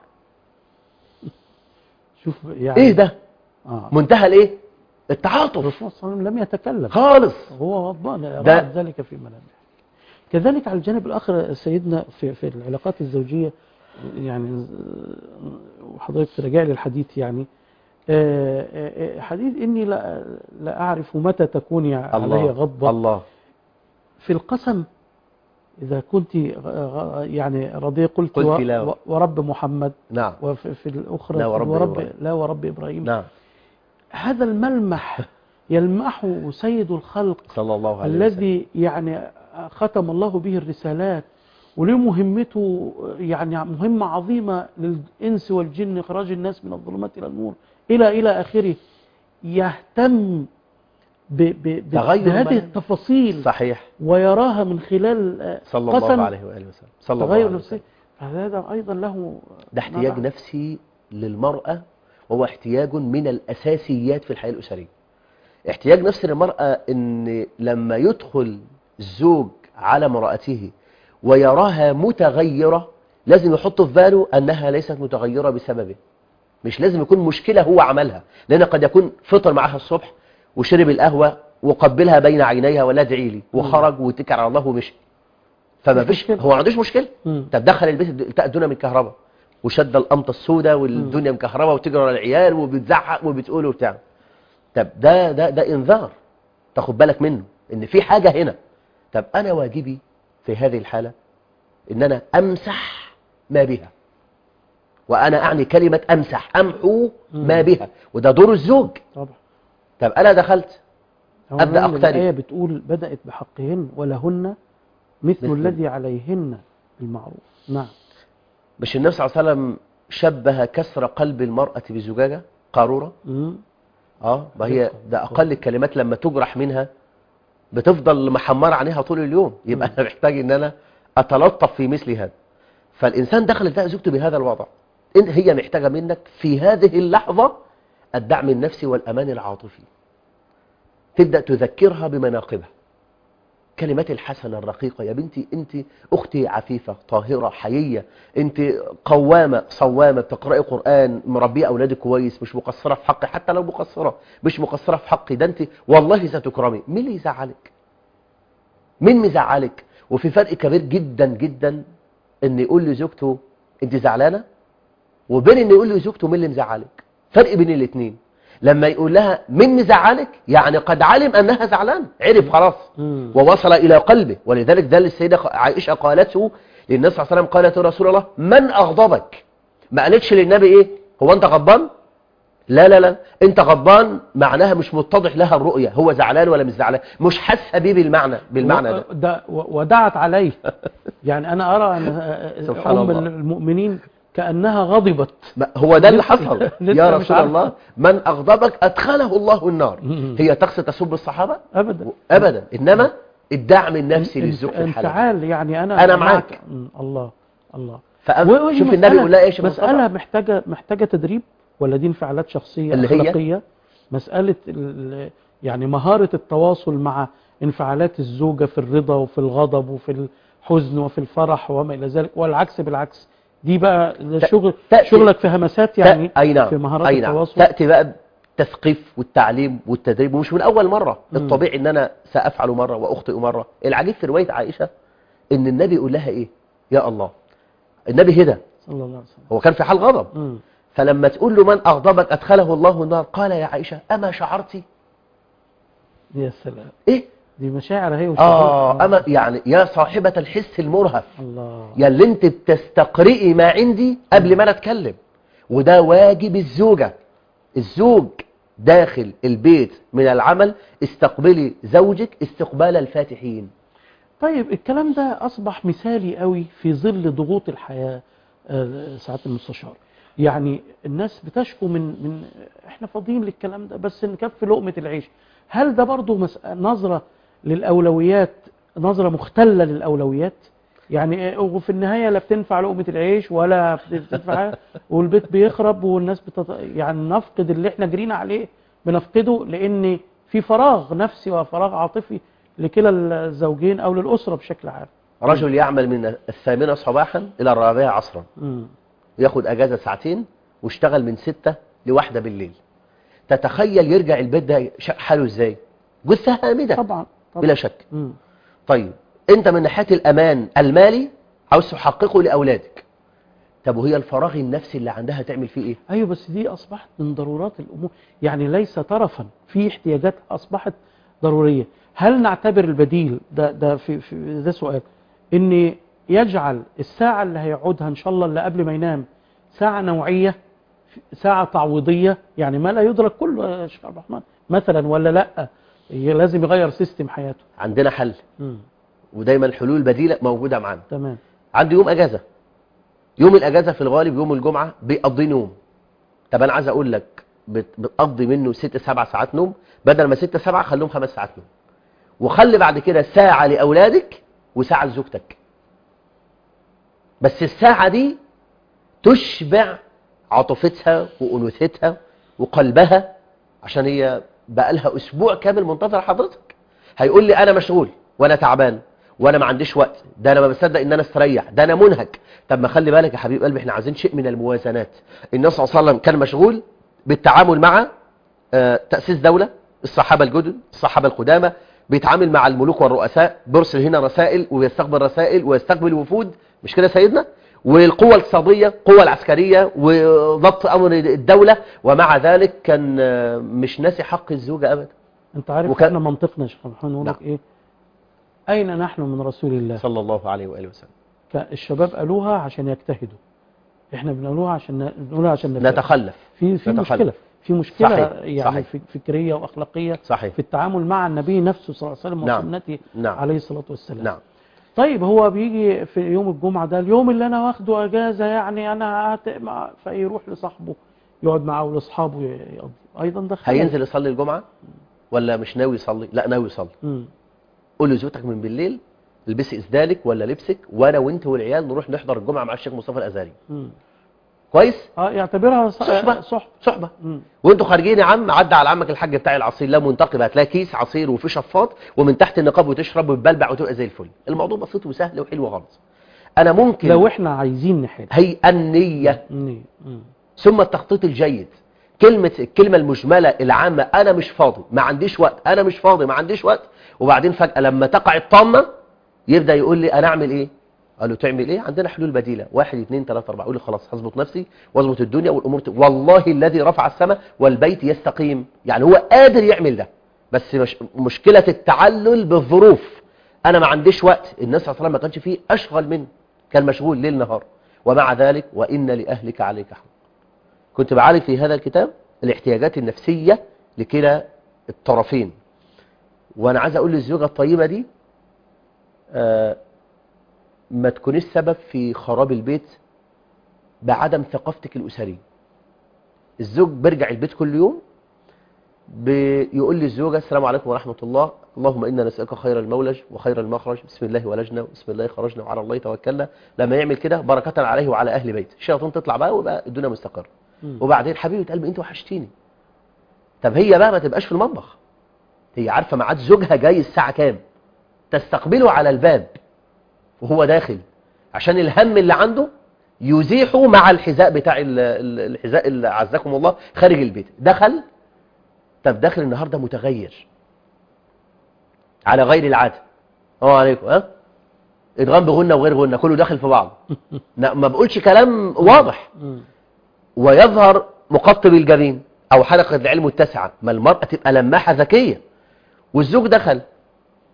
Speaker 1: شوف يعني
Speaker 2: ايه ده؟ منتهى الايه؟ التعاطف.
Speaker 1: الرسول صلى الله عليه وسلم لم يتكلم
Speaker 2: خالص،
Speaker 1: هو غضبان، رأت ذلك في ملامحه. كذلك على الجانب الآخر سيدنا في العلاقات الزوجية، يعني وحضرتك تراجع لي الحديث، يعني حديث إني لا أعرف متى تكون علي غضبة.
Speaker 2: الله.
Speaker 1: في القسم إذا كنت يعني رضي قلت ورب محمد.
Speaker 2: نعم.
Speaker 1: وفي الأخرى
Speaker 2: لا
Speaker 1: ورب إبراهيم.
Speaker 2: نعم.
Speaker 1: هذا الملمح يلمحه سيد الخلق
Speaker 2: صلى الله عليه
Speaker 1: الذي يعني ختم الله به الرسالات، وله مهمته، يعني مهمة عظيمة للإنس والجن، إخراج الناس من الظلمات إلى النور إلى آخره. يهتم بهذه التفاصيل.
Speaker 2: صحيح.
Speaker 1: ويراها من خلال
Speaker 2: صلى الله عليه وآله وسلم. صلى الله عليه وسلم.
Speaker 1: فهذا أيضا له
Speaker 2: ده احتياج نفسي للمرأة، وهو احتياج من الأساسيات في الحياة الأسرية. احتياج نفسي للمرأة ان لما يدخل الزوج على امرأته ويراها متغيرة، لازم يحط في باله أنها ليست متغيرة بسببه. مش لازم يكون مشكلة هو عملها، لأن قد يكون فطر معها الصبح وشرب القهوة وقبلها بين عينيها ولا ادعي لي وخرج واتكل على الله ومشي، فما فيش، هو ما عندوش مشكلة. طب دخل البيت الدنيا من كهرباء وشد القمطة السوداء والدنيا مكهرباء وتجري على العيال وبتزعق وبتقول وبتاع. طب ده انذار، تاخد بالك منه ان في حاجة هنا. طب انا واجبي في هذه الحالة ان انا امسح ما بها، وانا اعني كلمة امسح، امحو ما بها، وده دور الزوج
Speaker 1: طبعا.
Speaker 2: طب انا دخلت ابدا اقترب.
Speaker 1: الآية بتقول بدأت بحقهن ولهن مثل الذي عليهن بالمعروف. نعم.
Speaker 2: مش النبي صلى الله عليه وسلم شبه كسر قلب المرأة بزجاجة قارورة؟ ما هي ده اقل الكلمات لما تجرح منها بتفضل محمرة عينيها طول اليوم. يبقى انا محتاج ان انا اتلطف في مثل هذا. فالانسان دخل تلاقي زوجته بهذا الوضع، إن هي محتاجة منك في هذه اللحظة الدعم النفسي والأمان العاطفي. تبدأ تذكرها بمناقبها، كلمات الحسنة الرقيقة، يا بنتي أنت أختي عفيفة طاهرة حيية، أنت قوامة صوامة، بتقرأي قرآن، مربية أولادك كويس، مش مقصرة في حقي، حتى لو مقصرة مش مقصرة في حقي، ده أنت والله ستكرمي. مين اللي يزعلك؟ مين مزعلك؟ وفي فرق كبير جدا جدا ان يقول لزوجته انت زعلانة، وبين ان يقول لزوجته مين اللي مزعلك. فرق بين الاثنين. لما يقول لها مين مزعلك يعني قد علم انها زعلان، عرف خلاص ووصل الى قلبه. ولذلك ده السيدة عائشة قالته للنبي صلى الله عليه وسلم، قالت يا رسول الله من اغضبك؟ ما قالتش للنبي ايه هو انت غضبان، لا لا لا، انت غضبان معناها مش متضح لها الرؤية، هو زعلان ولا مش زعلان، مش حاسه بيه بالمعنى
Speaker 1: ده ودعت عليه. يعني انا ارى ان ام المؤمنين كأنها غضبت.
Speaker 2: هو ده اللي حصل. يا رسول الله من أغضبك أدخله الله النار. هي تقصد تسب الصحابة؟
Speaker 1: أبدا
Speaker 2: أبدا، إنما الدعم النفسي للزوج في الحالة.
Speaker 1: انفعال، يعني أنا
Speaker 2: معك.
Speaker 1: الله الله.
Speaker 2: شوف النبي يقول لها إيش؟
Speaker 1: مسألة محتاجة تدريب، ولا دي انفعالات شخصية
Speaker 2: اللي
Speaker 1: أخلاقية؟ مسألة يعني مهارة التواصل مع انفعالات الزوجة في الرضا وفي الغضب وفي الحزن وفي الفرح وما إلى ذلك، والعكس بالعكس. دي بقى شغلك في همسات، يعني في مهارات التواصل.
Speaker 2: تأتي بقى التثقيف والتعليم والتدريب، ومش من أول مرة. الطبيعي إن أنا سأفعل مرة وأخطئ مرة. العجيب في رواية عائشة إن النبي يقول لها إيه؟ يا الله، النبي هدى
Speaker 1: صلى الله عليه وسلم،
Speaker 2: هو كان في حال غضب. فلما تقول له من أغضبك أدخله الله النار، قال يا عائشة أما شعرتي؟
Speaker 1: يا سلام.
Speaker 2: إيه؟
Speaker 1: دي مشاعر هي وشعور.
Speaker 2: أما يعني يا صاحبة الحس المرهف،
Speaker 1: الله.
Speaker 2: يا اللي انت بتستقرئي ما عندي قبل ما انا اتكلم. وده واجب الزوجة. الزوج داخل البيت من العمل استقبلي زوجك استقبال الفاتحين.
Speaker 1: طيب الكلام ده أصبح مثالي قوي في ظل ضغوط الحياة. ساعات المستشار يعني الناس بتشكو من احنا فاضيين للكلام ده بس نكفي لقمة العيش. هل ده برضو نظرة للأولويات، نظرة مختلة للأولويات؟ يعني وفي النهاية لا بتنفع لقمة العيش ولا بتنفع والبيت بيخرب والناس يعني نفقد اللي احنا جرينا عليه، بنفقده لأن في فراغ نفسي وفراغ عاطفي لكلا الزوجين أو للأسرة بشكل عام.
Speaker 2: رجل يعمل من 8 صباحا إلى 4 عصرا، ياخد أجازة ساعتين واشتغل من 6 ل1 بالليل. تتخيل يرجع البيت ده حاله ازاي؟ جثة هامدة
Speaker 1: طبعا
Speaker 2: بلا شك. طيب انت من ناحية الأمان المالي عاوز تحققه لأولادك، طب وهي الفراغ النفسي اللي عندها تعمل فيه ايه؟
Speaker 1: ايوه بس دي اصبحت من ضرورات الامور، يعني ليس طرفا في احتياجات اصبحت ضروريه. هل نعتبر البديل ده ده سؤال، ان يجعل الساعه اللي هيقعدها ان شاء الله اللي قبل ما ينام ساعه نوعيه، ساعه تعويضيه، يعني ما لا يدرك كله يا شيخ عبد الرحمن مثلا، ولا لا لازم يغير سيستم حياته؟
Speaker 2: عندنا حل. ودايما الحلول البديله موجوده معانا.
Speaker 1: تمام.
Speaker 2: عندي يوم اجازه، يوم الاجازه في الغالب يوم الجمعه بيقضي نوم. طب انا عايز اقول لك بتقضي منه 6-7 ساعات نوم، بدل ما 6-7 خليهم 5 ساعات نوم، وخلي بعد كده ساعه لاولادك وساعه لزوجتك. بس الساعه دي تشبع عاطفتها وانوثتها وقلبها، عشان هي بقالها اسبوع كامل منتظره حضرتك. هيقول لي انا مشغول وانا تعبان وانا ما عنديش وقت، ده انا ما بصدق ان انا استريح، ده انا منهك. طب ما خلي بالك يا حبيب قلبي، احنا عايزين شيء من الموازنات. النبي صلى الله عليه وسلم كان مشغول بالتعامل مع تأسيس دولة، الصحابة الجدد، الصحابة القدامى، بيتعامل مع الملوك والرؤساء، بيرسل هنا رسائل ويستقبل رسائل ويستقبل وفود، مش كده سيدنا؟ والقوة الاقتصادية، القوة العسكرية، وضبط أمر الدولة، ومع ذلك كان مش ناسي حق الزوجة أبدا.
Speaker 1: انت عارف احنا منطقنا يا شيخ محمد نقول لك ايه؟ أين نحن من رسول الله
Speaker 2: صلى الله عليه وآله وسلم؟
Speaker 1: الشباب قالوها عشان يجتهدوا، احنا بنقولوها عشان
Speaker 2: نتخلف.
Speaker 1: في مشكلة، في مشكلة
Speaker 2: صحيح.
Speaker 1: يعني
Speaker 2: صحيح.
Speaker 1: فكرية وأخلاقية.
Speaker 2: صحيح.
Speaker 1: في التعامل مع النبي نفسه صلى الله عليه وسلم وسنته.
Speaker 2: نعم.
Speaker 1: عليه الصلاة والسلام.
Speaker 2: نعم.
Speaker 1: طيب هو بيجي في يوم الجمعة ده اليوم اللي أنا واخده أجازة، يعني أنا فيروح لصاحبه يقعد معه ولاصحابه يقضي أيضا ده خلل.
Speaker 2: هينزل يصلي الجمعة ولا مش ناوي يصلي؟ لا ناوي يصلي. قول لزوجتك من بالليل البسي اسدالك ولا لبسك وانا وانت والعيال نروح نحضر الجمعة مع الشيخ مصطفى الازهري. كويس؟
Speaker 1: يعتبرها
Speaker 2: صحبة. وانتوا خارجين يا عم، عدى على عمك الحاج بتاع العصير، لا منتقب، هتلاقي كيس عصير وفي شفاط ومن تحت النقاب وتشرب وتبلبع وتبقى زي الفل. الموضوع بسيط وسهل وحلو خالص. انا ممكن
Speaker 1: لو احنا عايزين نحل،
Speaker 2: هي النية ثم التخطيط الجيد. الكلمة المجملة العامة انا مش فاضي ما عنديش وقت، انا مش فاضي ما عنديش وقت، وبعدين فجأة لما تقع الطامة يبدأ يقول لي انا اعمل ايه؟ قال له تعمل ايه؟ عندنا حلول بديلة 1 2 3 4. اقول له خلاص هظبط نفسي واظبط الدنيا والامور والله الذي رفع السماء والبيت يستقيم. يعني هو قادر يعمل ده، بس مشكلة التعلل بالظروف. انا ما عنديش وقت. الناس صلى الله عليه وسلم ما كانش فيه اشغل منه، كان مشغول ليل نهار، ومع ذلك وان لاهلك عليك حق. كنت بعالج في هذا الكتاب الاحتياجات النفسية لكلا الطرفين. وانا عايز اقول للزوجة الطيبة دي ما تكونيش سبب في خراب البيت بعدم ثقافتك الأسرية. الزوج بيرجع البيت كل يوم بيقول للزوجة السلام عليكم ورحمة الله، اللهم إنا نسألك خير المولج وخير المخرج، بسم الله ولجنا وبسم الله خرجنا وعلى الله توكلنا. لما يعمل كده بركة عليه وعلى أهل بيته، الشياطين تطلع بقى ويبقى الدنيا مستقرة. وبعدين حبيبة قلبي أنت وحشتيني. طب هي بقى ما تبقاش في المطبخ، هي عارفة ميعاد زوجها جاي الساعة كام، تستقبله على الباب وهو داخل، عشان الهم اللي عنده يزيحه مع الحذاء بتاع الحذاء اللي عزكم الله خارج البيت. دخل، طب داخل النهارده متغير على غير العاده. السلام عليكم، ادغام بغنى وغير غنى كله داخل في بعض. ما بقولش كلام واضح. ويظهر مقطب الجبين او حلقه العلم التاسعه. ما المراه تبقى لماحه ذكيه. والزوج دخل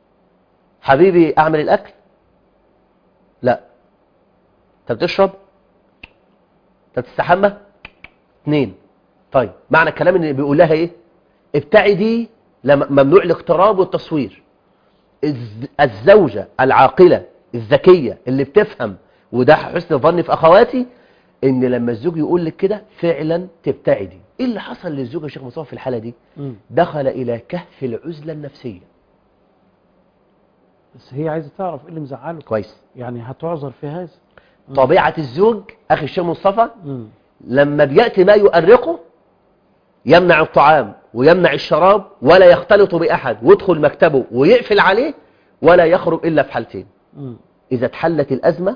Speaker 2: حبيبي اعمل الاكل، لا. انت بتشرب، انت بتستحمى، 2. طيب معنى الكلام ان بيقول لها ايه؟ ابتعدي، ممنوع الاقتراب والتصوير. الزوجة العاقلة الذكية اللي بتفهم، وده حسن ظني في اخواتي، ان لما الزوج يقول لك كده فعلا تبتعدي. ايه اللي حصل للزوج يا شيخ مصطفى في الحالة دي؟ دخل الى كهف العزلة النفسية.
Speaker 1: بس هي عايزة تعرف ايه اللي مزعله.
Speaker 2: كويس.
Speaker 1: يعني هتعذر في هذا.
Speaker 2: طبيعة الزوج اخي الشيخ مصطفى لما بيأتي ما يؤرقه يمنع الطعام ويمنع الشراب ولا يختلط بأحد، ويدخل مكتبه ويقفل عليه ولا يخرج إلا في حالتين: إذا اتحلت الأزمة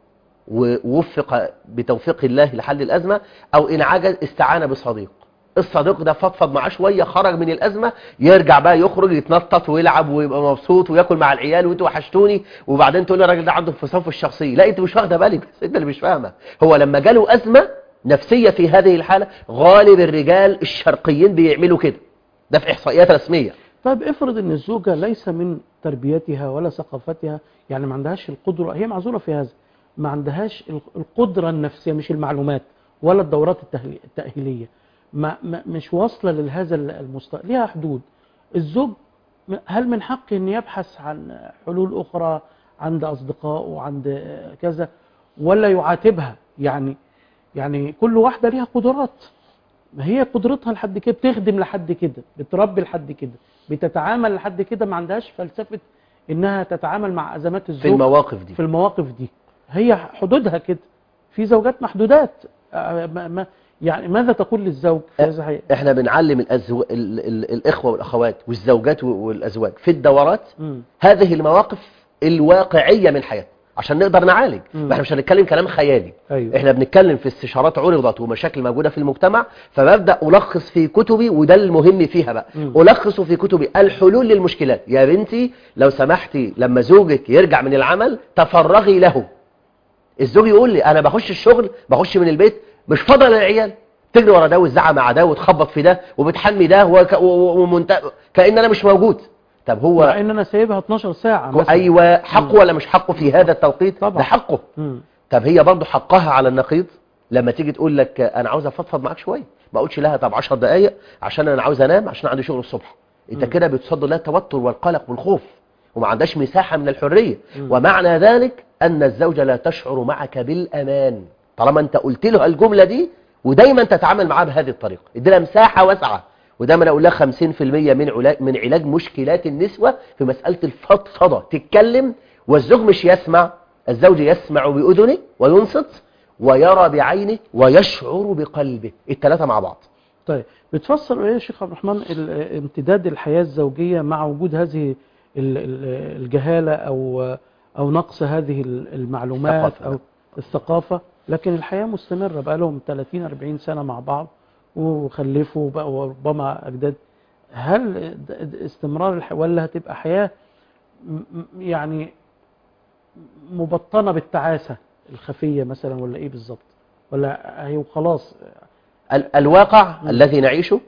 Speaker 2: ووفق بتوفيق الله لحل الأزمة، أو إن عجز استعان بصديق. الصديق ده فضفض معاه شوية، خرج من الأزمة، يرجع بقى يخرج يتنطط ويلعب ويبقى مبسوط وياكل مع العيال وانتوا وحشتوني، وبعدين تقول لي الراجل ده عنده انفصام في الشخصية. لا، انت مش واخده بالك، بس انت اللي مش فاهمه. هو لما جاله أزمة نفسية في هذه الحالة، غالب الرجال الشرقيين بيعملوا كده، ده في إحصائيات رسمية.
Speaker 1: طيب افرض ان الزوجة ليس من تربيتها ولا ثقافتها، يعني ما عندهاش القدرة، هي معذورة في هذا، ما عندهاش القدرة النفسية، مش المعلومات ولا الدورات التأهيلية، مش واصلة لهذا المستوى، ليها حدود. الزوج هل من حقه ان يبحث عن حلول اخرى عند اصدقائه وعند كذا، ولا يعاتبها؟ يعني كل واحدة ليها قدرات، ما هي قدرتها لحد كده، بتخدم لحد كده، بتربي لحد كده، بتتعامل لحد كده، ما عندهاش فلسفة انها تتعامل مع ازمات الزوج في المواقف دي. هي حدودها كده. في زوجات محدودات. يعني ماذا تقول للزوج في هذا؟
Speaker 2: احنا بنعلم الاخوة والاخوات والزوجات والازواج في الدورات هذه المواقف الواقعية من حياتنا عشان نقدر نعالج. ما احنا مش هنتكلم كلام خيالي.
Speaker 1: أيوة.
Speaker 2: احنا بنتكلم في استشارات عرضت ومشاكل موجودة في المجتمع، فببدأ ألخص في كتبي، وده المهم فيها بقى، ألخص في كتبي الحلول للمشكلات. يا بنتي لو سمحتي لما زوجك يرجع من العمل تفرغي له. الزوج يقول لي أنا بخش الشغل، بخش من البيت مش فاضل للعيال، تجري ورا ده وتزعق مع ده وتخبط في ده وبتحمي ده كأن أنا مش موجود. طب هو
Speaker 1: مع ان انا سايبها 12 ساعة مثلا.
Speaker 2: ايوه، حقه ولا مش حقه في هذا التوقيت؟
Speaker 1: طبعا.
Speaker 2: ده حقه. طب هي برضه حقها على النقيض لما تيجي تقول لك انا عاوز افضفض معاك شويه، ما اقولش لها طب 10 دقائق عشان انا عاوز انام عشان عندي شغل الصبح. انت كده بتصد لها التوتر والقلق والخوف، وما عندهاش مساحه من الحريه. ومعنى ذلك ان الزوجه لا تشعر معك بالامان طالما انت قلت له الجمله دي، ودايما تتعامل معاه بهذه الطريقه، ادي لها مساحه واسعه. ودايما اقول لها 50% من علاج مشكلات النسوة في مسألة الفضفضة، تتكلم والزوج مش يسمع، الزوج يسمع بأذنه وينصت ويرى بعينه ويشعر بقلبه، الثلاثة مع بعض.
Speaker 1: طيب بتفسر ايه يا شيخ عبد الرحمن امتداد الحياة الزوجية مع وجود هذه الجهالة او نقص هذه المعلومات او الثقافة، لكن الحياة مستمرة بقى لهم 30-40 سنة مع بعض وخلفوا بقى وربما أجداد. هل استمرار ولا هتبقى حياة يعني مبطنة بالتعاسة الخفية مثلا، ولا ايه بالظبط؟ ولا هي وخلاص؟
Speaker 2: الواقع الذي نعيشه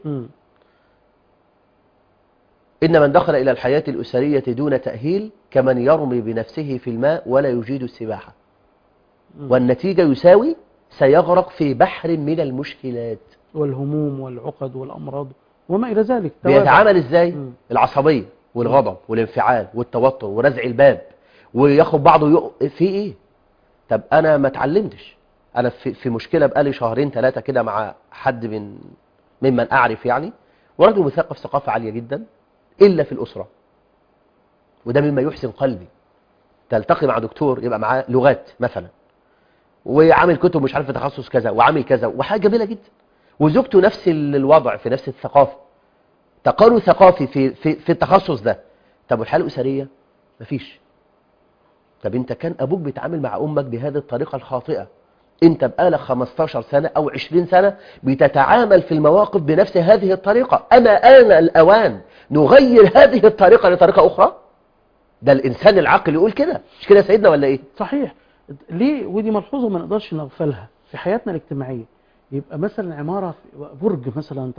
Speaker 2: إن من دخل إلى الحياة الأسرية دون تأهيل كمن يرمي بنفسه في الماء ولا يجيد السباحة، والنتيجة يساوي سيغرق في بحر من المشكلات
Speaker 1: والهموم والعقد والأمراض وما إلى ذلك.
Speaker 2: بيتعامل إزاي؟ العصبية والغضب والانفعال والتوتر ورزع الباب وياخد بعضه في إيه؟ طب أنا ما اتعلمتش. أنا في مشكلة بقالي 2-3 كده مع حد ممن أعرف يعني، ورجل مثقف ثقافة عالية جدا إلا في الأسرة، وده مما يحسن قلبي. تلتقي مع دكتور يبقى معاه لغات مثلا، وعامل كتب مش عارف في تخصص كذا وعامل كذا وحاجة جميلة جدا، وزوجته نفس الوضع في نفس الثقافة، تقارب ثقافي في التخصص ده. طب والحالة الأسرية مفيش. طب انت كان أبوك بيتعامل مع أمك بهذه الطريقة الخاطئة، انت بقالك 15 سنة أو 20 سنة بتتعامل في المواقف بنفس هذه الطريقة. أما آن الأوان نغير هذه الطريقة لطريقة أخرى. ده الإنسان العاقل يقول كده، مش كده سيدنا ولا إيه؟
Speaker 1: صحيح. ليه؟ ودي ملحوظة ما نقدرش نغفلها في حياتنا الاجتماعية. يبقى مثلا عمارة برج مثلا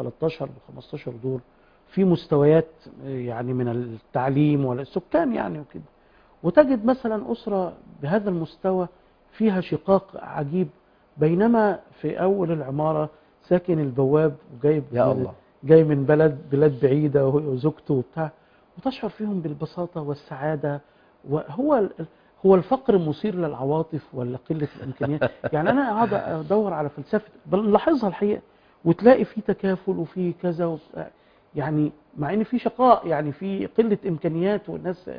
Speaker 1: 13-15 دور، في مستويات يعني من التعليم والسكان يعني وكده، وتجد مثلا أسرة بهذا المستوى فيها شقاق عجيب، بينما في أول العمارة ساكن البواب وجايب
Speaker 2: يا الله.
Speaker 1: جاي من بلاد بعيدة وزوجته وبتاع، وتشعر فيهم بالبساطة والسعادة. هو الفقر مثير للعواطف ولا قلة الإمكانيات؟ يعني أنا قاعد أدور على فلسفة بنلاحظها الحقيقة، وتلاقي في تكافل وفي كذا يعني مع إن في شقاء، يعني في قلة إمكانيات والناس.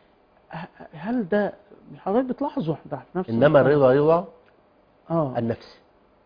Speaker 1: هل ده حضرتك بتلاحظه ده في نفس
Speaker 2: إنما الرضا رضا النفس.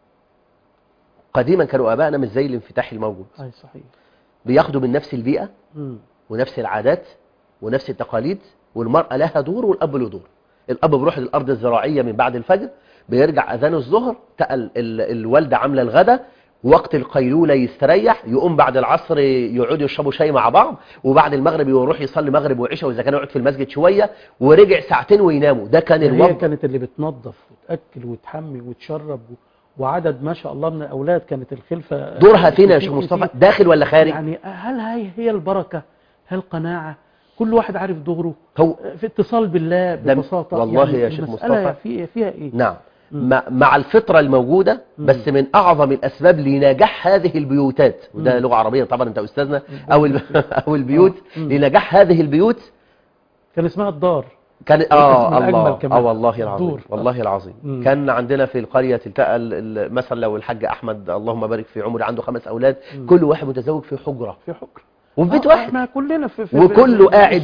Speaker 2: قديما كانوا آبائنا مش زي الانفتاح الموجود.
Speaker 1: أي صحيح.
Speaker 2: بياخدوا من نفس البيئة ونفس العادات ونفس التقاليد، والمرأة لها دور والأب له دور. الأب بيروح للأرض الزراعية من بعد الفجر، بيرجع أذان الظهر تقل الوالدة عاملة الغدا، وقت القيلولة يستريح، يقوم بعد العصر يقعدوا يشربوا شاي مع بعض، وبعد المغرب يروح يصلي مغرب وعشاء، وإذا كان يقعد في المسجد شوية، ورجع ساعتين ويناموا. ده كان الوضع.
Speaker 1: هي كانت اللي بتنظف وتأكل وتحمي وتشرب، وعدد ما شاء الله من الأولاد. كانت الخلفة
Speaker 2: دورها فينا يا شيخ مصطفى، داخل ولا خارج؟
Speaker 1: يعني هل هي البركة؟ هل قناعة؟ كل واحد عارف دوره،
Speaker 2: هو
Speaker 1: في اتصال بالله ببساطة.
Speaker 2: والله
Speaker 1: يعني
Speaker 2: يا شيخ مصطفى
Speaker 1: فيها إيه؟
Speaker 2: نعم. مع الفطرة الموجودة، بس من أعظم الأسباب لنجاح هذه البيوتات، وده لغة عربية طبعا أنت أستاذنا، أو البيوت، لنجاح هذه البيوت
Speaker 1: كان اسمها الدار.
Speaker 2: كان
Speaker 1: الله
Speaker 2: والله العظيم، والله العظيم. كان عندنا في القرية تلتقى مثلا لو الحاج أحمد اللهم بارك في عمره عنده 5 أولاد، كل واحد متزوج في حجرة وفي بيت واحد.
Speaker 1: احنا كلنا في
Speaker 2: وكله قاعد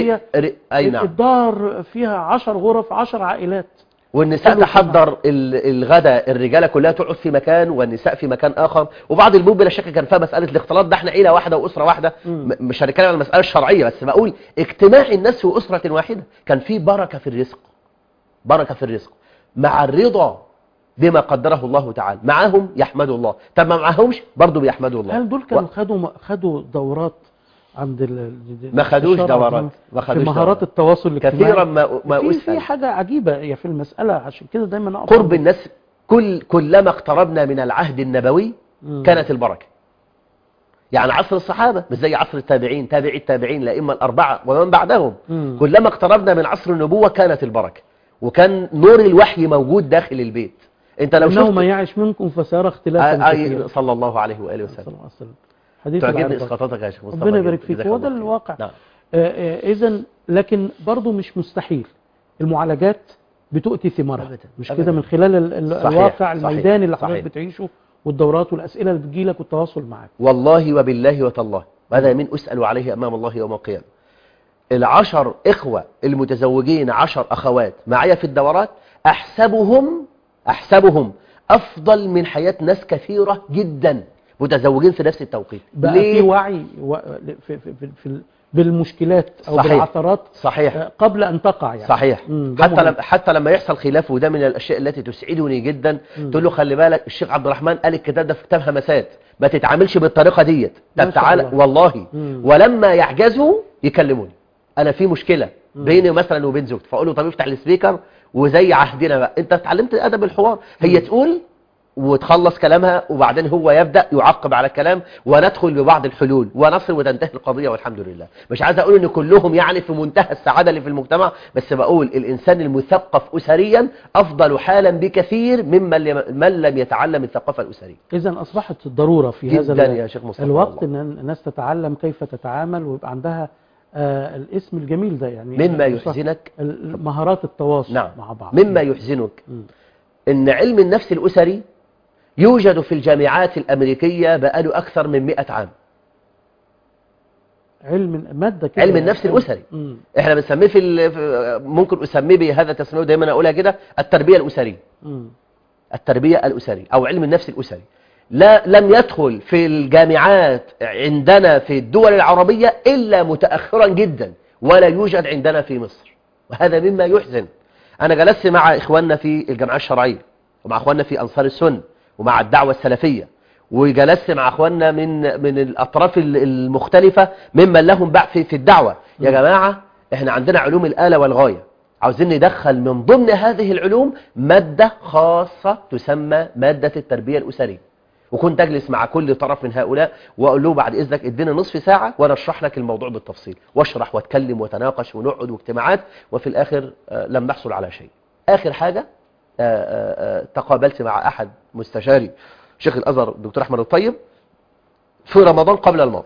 Speaker 1: أي نعم. الدار فيها 10 غرف، 10 عائلات،
Speaker 2: والنساء تحضر الغداء، الرجاله كلها تقعد في مكان والنساء في مكان اخر. وبعض البيوت بلا شك كان فيها مساله الاختلاط، ده احنا عيله واحده واسره واحده. مش هنتكلم عن المساله الشرعيه، بس بقول اجتماع الناس في اسره واحده كان فيه بركه في الرزق، بركه في الرزق مع الرضا بما قدره الله تعالى. معاهم يحمدوا الله، طب ما معاهمش برضه بيحمدوا الله.
Speaker 1: هل دول كانوا خدوا دورات عند
Speaker 2: ما خدوش دورات، ما خدوش
Speaker 1: في مهارات التواصل الاجتماعي؟
Speaker 2: كثيرا ما
Speaker 1: في حاجه عجيبه في المساله، عشان كده دايما
Speaker 2: قرب الناس. كلما اقتربنا من العهد النبوي كانت البركه. يعني عصر الصحابه مش زي عصر التابعين، تابعي التابعين الائمه الاربعه ومن بعدهم. كلما اقتربنا من عصر النبوه كانت البركه، وكان نور الوحي موجود داخل البيت. انت لو
Speaker 1: شفت ما يعش منكم فسيرى اختلافا كثيرا
Speaker 2: صلى الله عليه واله وسلم. تعجبني اسقاطاتك يا شيخ مصطفى،
Speaker 1: ربنا يبارك فيك. هو ده الواقع.
Speaker 2: نعم.
Speaker 1: اذا لكن برضه مش مستحيل المعالجات بتؤتي ثمارها، مش كده؟ من خلال الواقع الميداني اللي حضرتك بتعيشه، والدورات والاسئله اللي بتجيلك والتواصل معاك.
Speaker 2: والله وبالله وتالله، وهذا من اسال عليه امام الله يوم القيامه. 10 اخوه المتزوجين 10 اخوات معايا في الدورات، احسبهم افضل من حياه ناس كثيره جدا متزوجين في نفس التوقيت.
Speaker 1: بقى في وعي بالمشكلات او بالعثرات قبل ان تقع يعني.
Speaker 2: صحيح. حتى لما يحصل خلاف، وده من الاشياء التي تسعدني جدا، تقول له خلي بالك الشيخ عبد الرحمن قال الكتاب ده في كتاب همسات، ما تتعاملش بالطريقه ديت. طب تعالى والله. ولما يعجزوا يكلموني، انا في مشكله بيني مثلا وبين زوجتي، فاقول له طب افتح السبيكر وزي عهدنا بقى، انت اتعلمت ادب الحوار. هي تقول وتخلص كلامها، وبعدين هو يبدأ يعقب على الكلام، وندخل ببعض الحلول ونصل وتنتهي القضية والحمد لله. مش عايز أقول إن كلهم يعني في منتهى السعادة اللي في المجتمع، بس بقول الإنسان المثقف أسريا أفضل حالا بكثير من لم يتعلم الثقافة الأسرية.
Speaker 1: إذا أصبحت ضرورة في هذا
Speaker 2: يا شيخ مصطفى
Speaker 1: الوقت إن الناس تتعلم كيف تتعامل، ويبقى عندها الاسم الجميل ده، يعني
Speaker 2: مما يحزنك
Speaker 1: مهارات التواصل
Speaker 2: نعم.
Speaker 1: مع بعض.
Speaker 2: مما يحزنك إن علم النفس الأسري يوجد في الجامعات الأمريكية بقاله أكثر من 100 عام.
Speaker 1: مادة كده،
Speaker 2: علم النفس الأسري. احنا بنسميه ممكن أسميه بهذا التسمية دايما أقولها كده، التربية الأسرية. التربية الأسرية أو علم النفس الأسري لم يدخل في الجامعات عندنا في الدول العربية إلا متأخرا جدا، ولا يوجد عندنا في مصر، وهذا مما يحزن. أنا جلست مع إخواننا في الجامعات الشرعية، ومع إخواننا في أنصار السنة، ومع الدعوة السلفية، وجلست مع إخواننا من الأطراف المختلفة ممن لهم باع في الدعوة. يا جماعة إحنا عندنا علوم الآلة والغاية، عاوزين ندخل من ضمن هذه العلوم مادة خاصة تسمى مادة التربية الأسرية. وكنت أجلس مع كل طرف من هؤلاء وأقول له بعد إذنك ادينا نصف ساعة وأنا أشرح لك الموضوع بالتفصيل، وأشرح وأتكلم وتناقش ونقعد واجتماعات، وفي الآخر لم نحصل على شيء. آخر حاجة تقابلت مع أحد مستشاري شيخ الأزهر الدكتور أحمد الطيب في رمضان قبل الماضي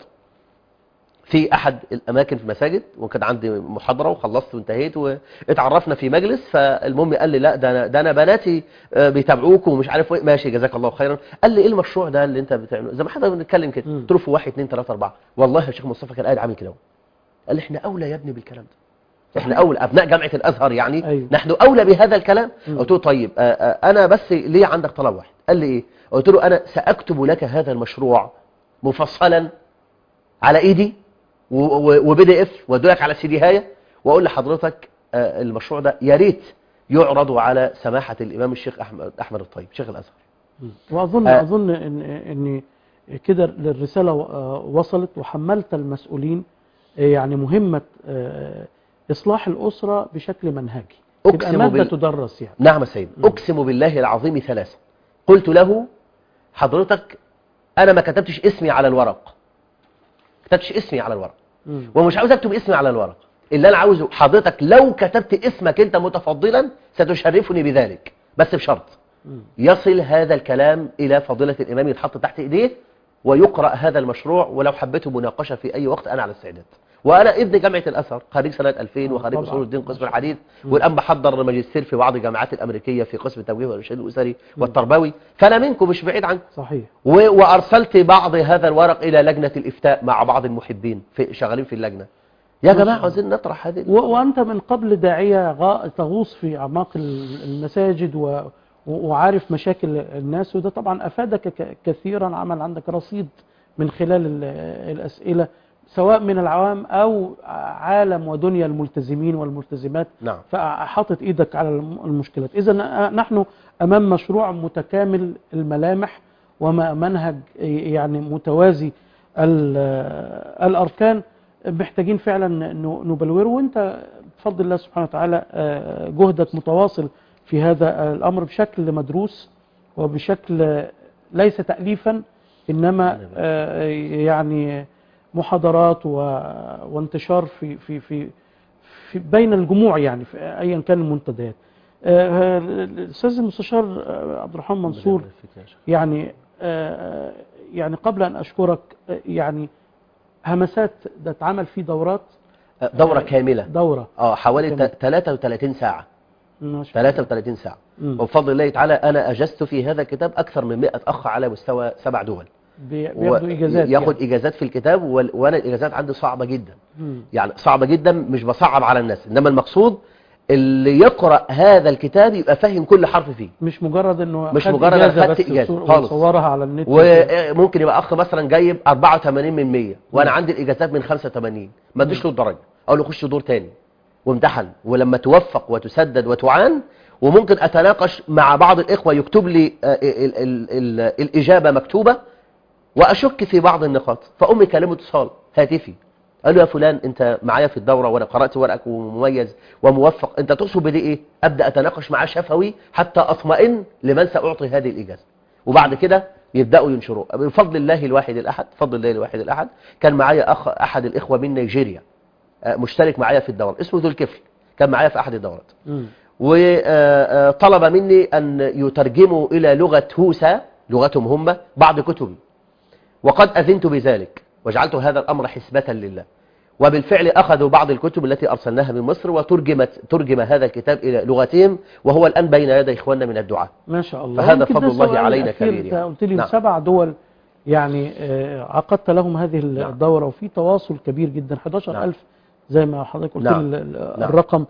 Speaker 2: في أحد الأماكن في المساجد، وكان عندي محاضرة وخلصت وانتهيت واتعرفنا في مجلس. فالمهم قال لي لا ده أنا بناتي بيتابعوك ومش عارف ايه. ماشي جزاك الله خيرا. قال لي ايه المشروع ده اللي انت بتعمله زي ما احنا بنتكلم كده؟ قلت له في 1 2 3 4. والله يا شيخ مصطفى كان قاعد عامل كده. قال لي احنا أولى يا ابني بالكلام ده، احنا أولى أبناء جامعة الأزهر يعني.
Speaker 1: أيوه.
Speaker 2: نحن أولى بهذا الكلام. قلت له طيب أنا بس ليه عندك طلب واحد. قال لي ايه؟ قلت له أنا سأكتب لك هذا المشروع مفصلا على ايدي وبي دي اف وادولك على سي دي هايه، واقول لحضرتك المشروع ده يا ريت يعرض على سماحه الامام الشيخ احمد الطيب شيخ الازهر.
Speaker 1: واظن ان كده الرساله وصلت، وحملت المسؤولين يعني مهمه اصلاح الاسره بشكل منهجي، تبقى ماده تدرس يعني.
Speaker 2: نعم يا سيدي. اقسم بالله العظيم 3 قلت له حضرتك انا ما كتبتش اسمي على الورق، كتبتش اسمي على الورق، ومش عاوز اكتب اسمي على الورق. اللي انا عاوزه حضرتك لو كتبت اسمك انت متفضلا ستشرفني بذلك، بس بشرط يصل هذا الكلام الى فضيلة الامام، يتحط تحت ايديه ويقرأ هذا المشروع، ولو حبيته مناقشة في اي وقت انا على استعداد. وانا ابن جامعة الازهر خريج سنة 2000 وخريج اصول الدين قسم الحديث، والان بحضر ماجستير في بعض الجامعات الامريكية في قسم التوجيه والارشاد الاسري والتربوي، فانا منكم مش بعيد عنكم.
Speaker 1: صحيح.
Speaker 2: وارسلت بعض هذا الورق الى لجنة الافتاء مع بعض المحبين شغالين في اللجنة. يا جماعة عاوزين نطرح هذه
Speaker 1: وانت من قبل داعية تغوص في اعماق المساجد وعارف مشاكل الناس، وده طبعا افادك كثيرا. عمل عندك رصيد من خلال الاسئلة سواء من العوام او عالم ودنيا الملتزمين والملتزمات.
Speaker 2: نعم.
Speaker 1: فحطت ايدك على المشكلات. اذا نحن امام مشروع متكامل الملامح ومنهج يعني متوازي الاركان، محتاجين فعلا نبلوره. وانت بفضل الله سبحانه وتعالى جهدك متواصل في هذا الامر بشكل مدروس وبشكل ليس تأليفا، انما يعني محاضرات وانتشار في بين الجموع يعني في ايا كان المنتديات. الاستاذ المستشار عبد الرحمن منصور، يعني قبل ان اشكرك يعني همسات ده اتعمل فيه دورات،
Speaker 2: دورة كاملة،
Speaker 1: دورة
Speaker 2: حوالي 33 ساعة 33 ساعة. وبفضل الله تعالى أنا أجزت في هذا الكتاب أكثر من 100 أخ على مستوى 7 دول
Speaker 1: بياخدوا إجازات،
Speaker 2: ياخد إجازات في الكتاب. وأنا الإجازات عندي صعبة جدا، يعني صعبة جدا، مش بصعب على الناس، إنما المقصود اللي يقرأ هذا الكتاب يبقى فاهم كل حرف فيه،
Speaker 1: مش مجرد انه
Speaker 2: مش مجرد انا خدت إجازة خالص
Speaker 1: وصورها على النت.
Speaker 2: وممكن يبقى أخ مثلا جايب 84 من 100 وأنا عندي الإجازات من 85، ما اديش له الدرجة، أقول له خش دور تاني وامتحن، ولما توفق وتسدد وتعان. وممكن أتناقش مع بعض الإخوة يكتب لي الإجابة مكتوبة وأشك في بعض النقاط، فأمي يكلمه اتصال هاتفي، قال له يا فلان انت معايا في الدورة وانا قرأت ورقك ومميز وموفق، انت تقصد بدي ايه؟ ابدأ اتناقش معاه شفوي حتى اطمئن لمن ساعطي هذه الاجازة، وبعد كده يبدأوا ينشروه بفضل الله الواحد الاحد. بفضل الله الواحد الاحد كان معايا احد الاخوة من نيجيريا مشترك معايا في الدورة، اسمه ذو الكفل، كان معايا في احد الدورات وطلب مني ان يترجموا الى لغة هوسا لغتهم هم بعض كتبي، وقد اذنت بذلك وجعلت هذا الامر حسبة لله. وبالفعل أخذوا بعض الكتب التي أرسلناها من مصر وترجم هذا الكتاب إلى لغتهم، وهو الآن بين يدي إخواننا من الدعاء.
Speaker 1: ما شاء الله.
Speaker 2: فهذا فضل الله علينا كبير.
Speaker 1: أنت قلت لي 7 دول يعني عقدت لهم هذه الدورة، وفي تواصل كبير جدا، 11,000 زي ما حضرتك قلت لي الرقم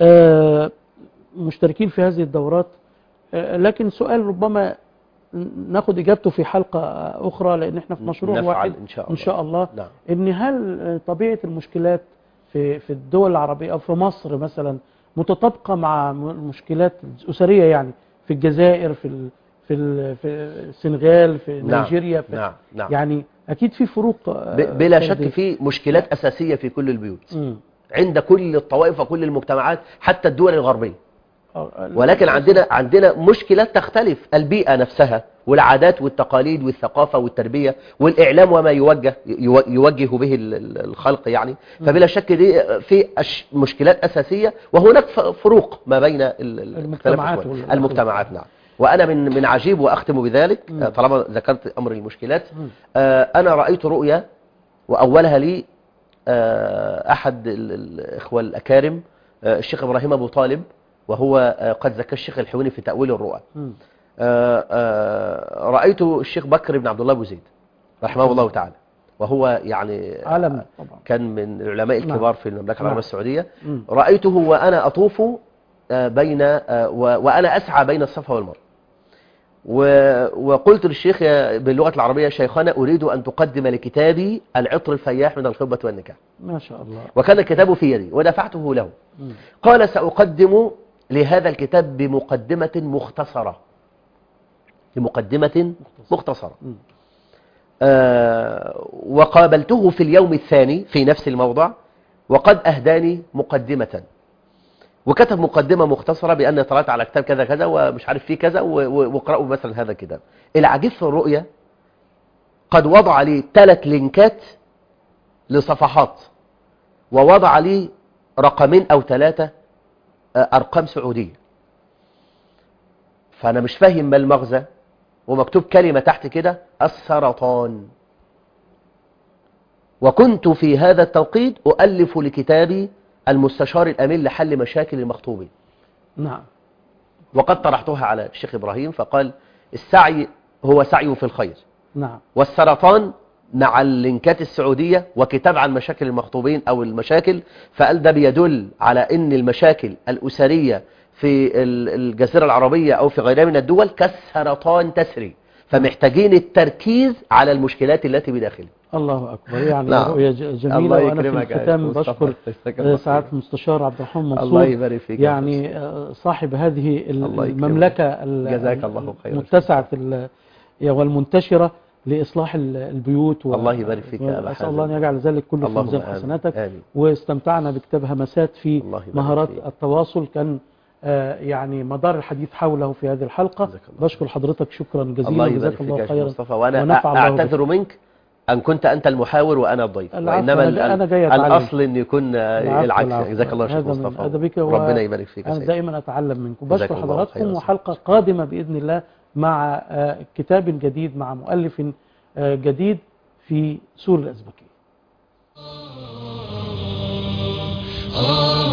Speaker 1: مشتركين في هذه الدورات. لكن سؤال ربما ناخد إجابته في حلقة أخرى، لأن احنا في مشروع واحد إن شاء الله. إن هل طبيعة المشكلات في الدول العربية أو في مصر مثلا متطابقة مع المشكلات الأسرية، يعني في الجزائر، في السنغال، في نيجيريا، يعني أكيد في فروق
Speaker 2: بلا شك. في مشكلات أساسية في كل البيوت عند كل الطوائف وكل المجتمعات، حتى الدول الغربية. ولكن عندنا مشكلات تختلف، البيئة نفسها والعادات والتقاليد والثقافة والتربية والإعلام وما يوجه به الخلق يعني. فبلا شك دي في مشكلات أساسية، وهناك فروق ما بين المجتمعات. نعم. وأنا من عجيب وأختم بذلك طالما ذكرت أمر المشكلات. أنا رأيت رؤية وأولها لي أحد الإخوة الأكارم الشيخ إبراهيم أبو طالب، وهو قد ذكر الشيخ الحويني في تأويل الرؤى. رأيت الشيخ بكر بن عبد الله أبو زيد رحمه الله تعالى، وهو يعني
Speaker 1: عالم طبعا
Speaker 2: كان من العلماء الكبار في المملكة العربية السعودية. رأيته وأنا أطوف وأنا أسعى بين الصفا والمروة، وقلت للشيخ باللغة العربية: شيخنا، أريد أن تقدم لكتابي العطر الفياح من الخطبة والنكاح.
Speaker 1: ما شاء الله.
Speaker 2: وكان الكتاب في يدي ودفعته له. قال: سأقدم لهذا الكتاب بمقدمة مختصرة. وقابلته في اليوم الثاني في نفس الموضع، وقد أهداني مقدمة، وكتب مقدمة مختصرة بأن طلعت على كتاب كذا كذا ومش عارف فيه كذا، واقرأوا مثلا هذا الكتاب. العجيب في الرؤية قد وضع لي 3 لينكات لصفحات، ووضع لي 2 أو 3 أرقام سعودية. فأنا مش فاهم ما المغزى، ومكتوب كلمة تحت كده: السرطان. وكنت في هذا التوقيت أؤلف لكتابي المستشار الأمين لحل مشاكل المخطوبين.
Speaker 1: نعم.
Speaker 2: وقد طرحتها على الشيخ إبراهيم، فقال: السعي هو سعي في الخير.
Speaker 1: نعم.
Speaker 2: والسرطان مع اللينكات السعودية وكتاب عن مشاكل المخطوبين أو المشاكل، فقال ده بيدل على أن المشاكل الأسرية في الجزيرة العربية أو في غيرها من الدول كالسرطان تسري، فمحتاجين التركيز على المشكلات التي بداخله.
Speaker 1: الله أكبر. يعني رؤية جميلة. وأنا في الختام بشكر سعادة المستشار عبد الرحمن منصور،
Speaker 2: الله يبارك فيك،
Speaker 1: يعني صاحب هذه المملكة المتسعة والمنتشرة لإصلاح البيوت.
Speaker 2: الله يبارك فيك يا أبا
Speaker 1: أسأل الله أن يجعل ذلك كله في ميزان حسناتك. واستمتعنا بكتاب همسات في مهارات التواصل، كان يعني مدار الحديث حوله في هذه الحلقة. بشكر حضرتك شكرا جزيلا، وجزاك الله خيرا
Speaker 2: مصطفى. وأنا أعتذر منك أن كنت أنت المحاور وأنا الضيف، وإنما الأصل أن يكون العكس. جزاك الله شيخ مصطفى، ربنا يبارك فيك.
Speaker 1: أنا دائما أتعلم منكم. بشكر حضراتكم، وحلقة قادمة بإذن الله مع كتاب جديد مع مؤلف جديد في سور الأزبكية.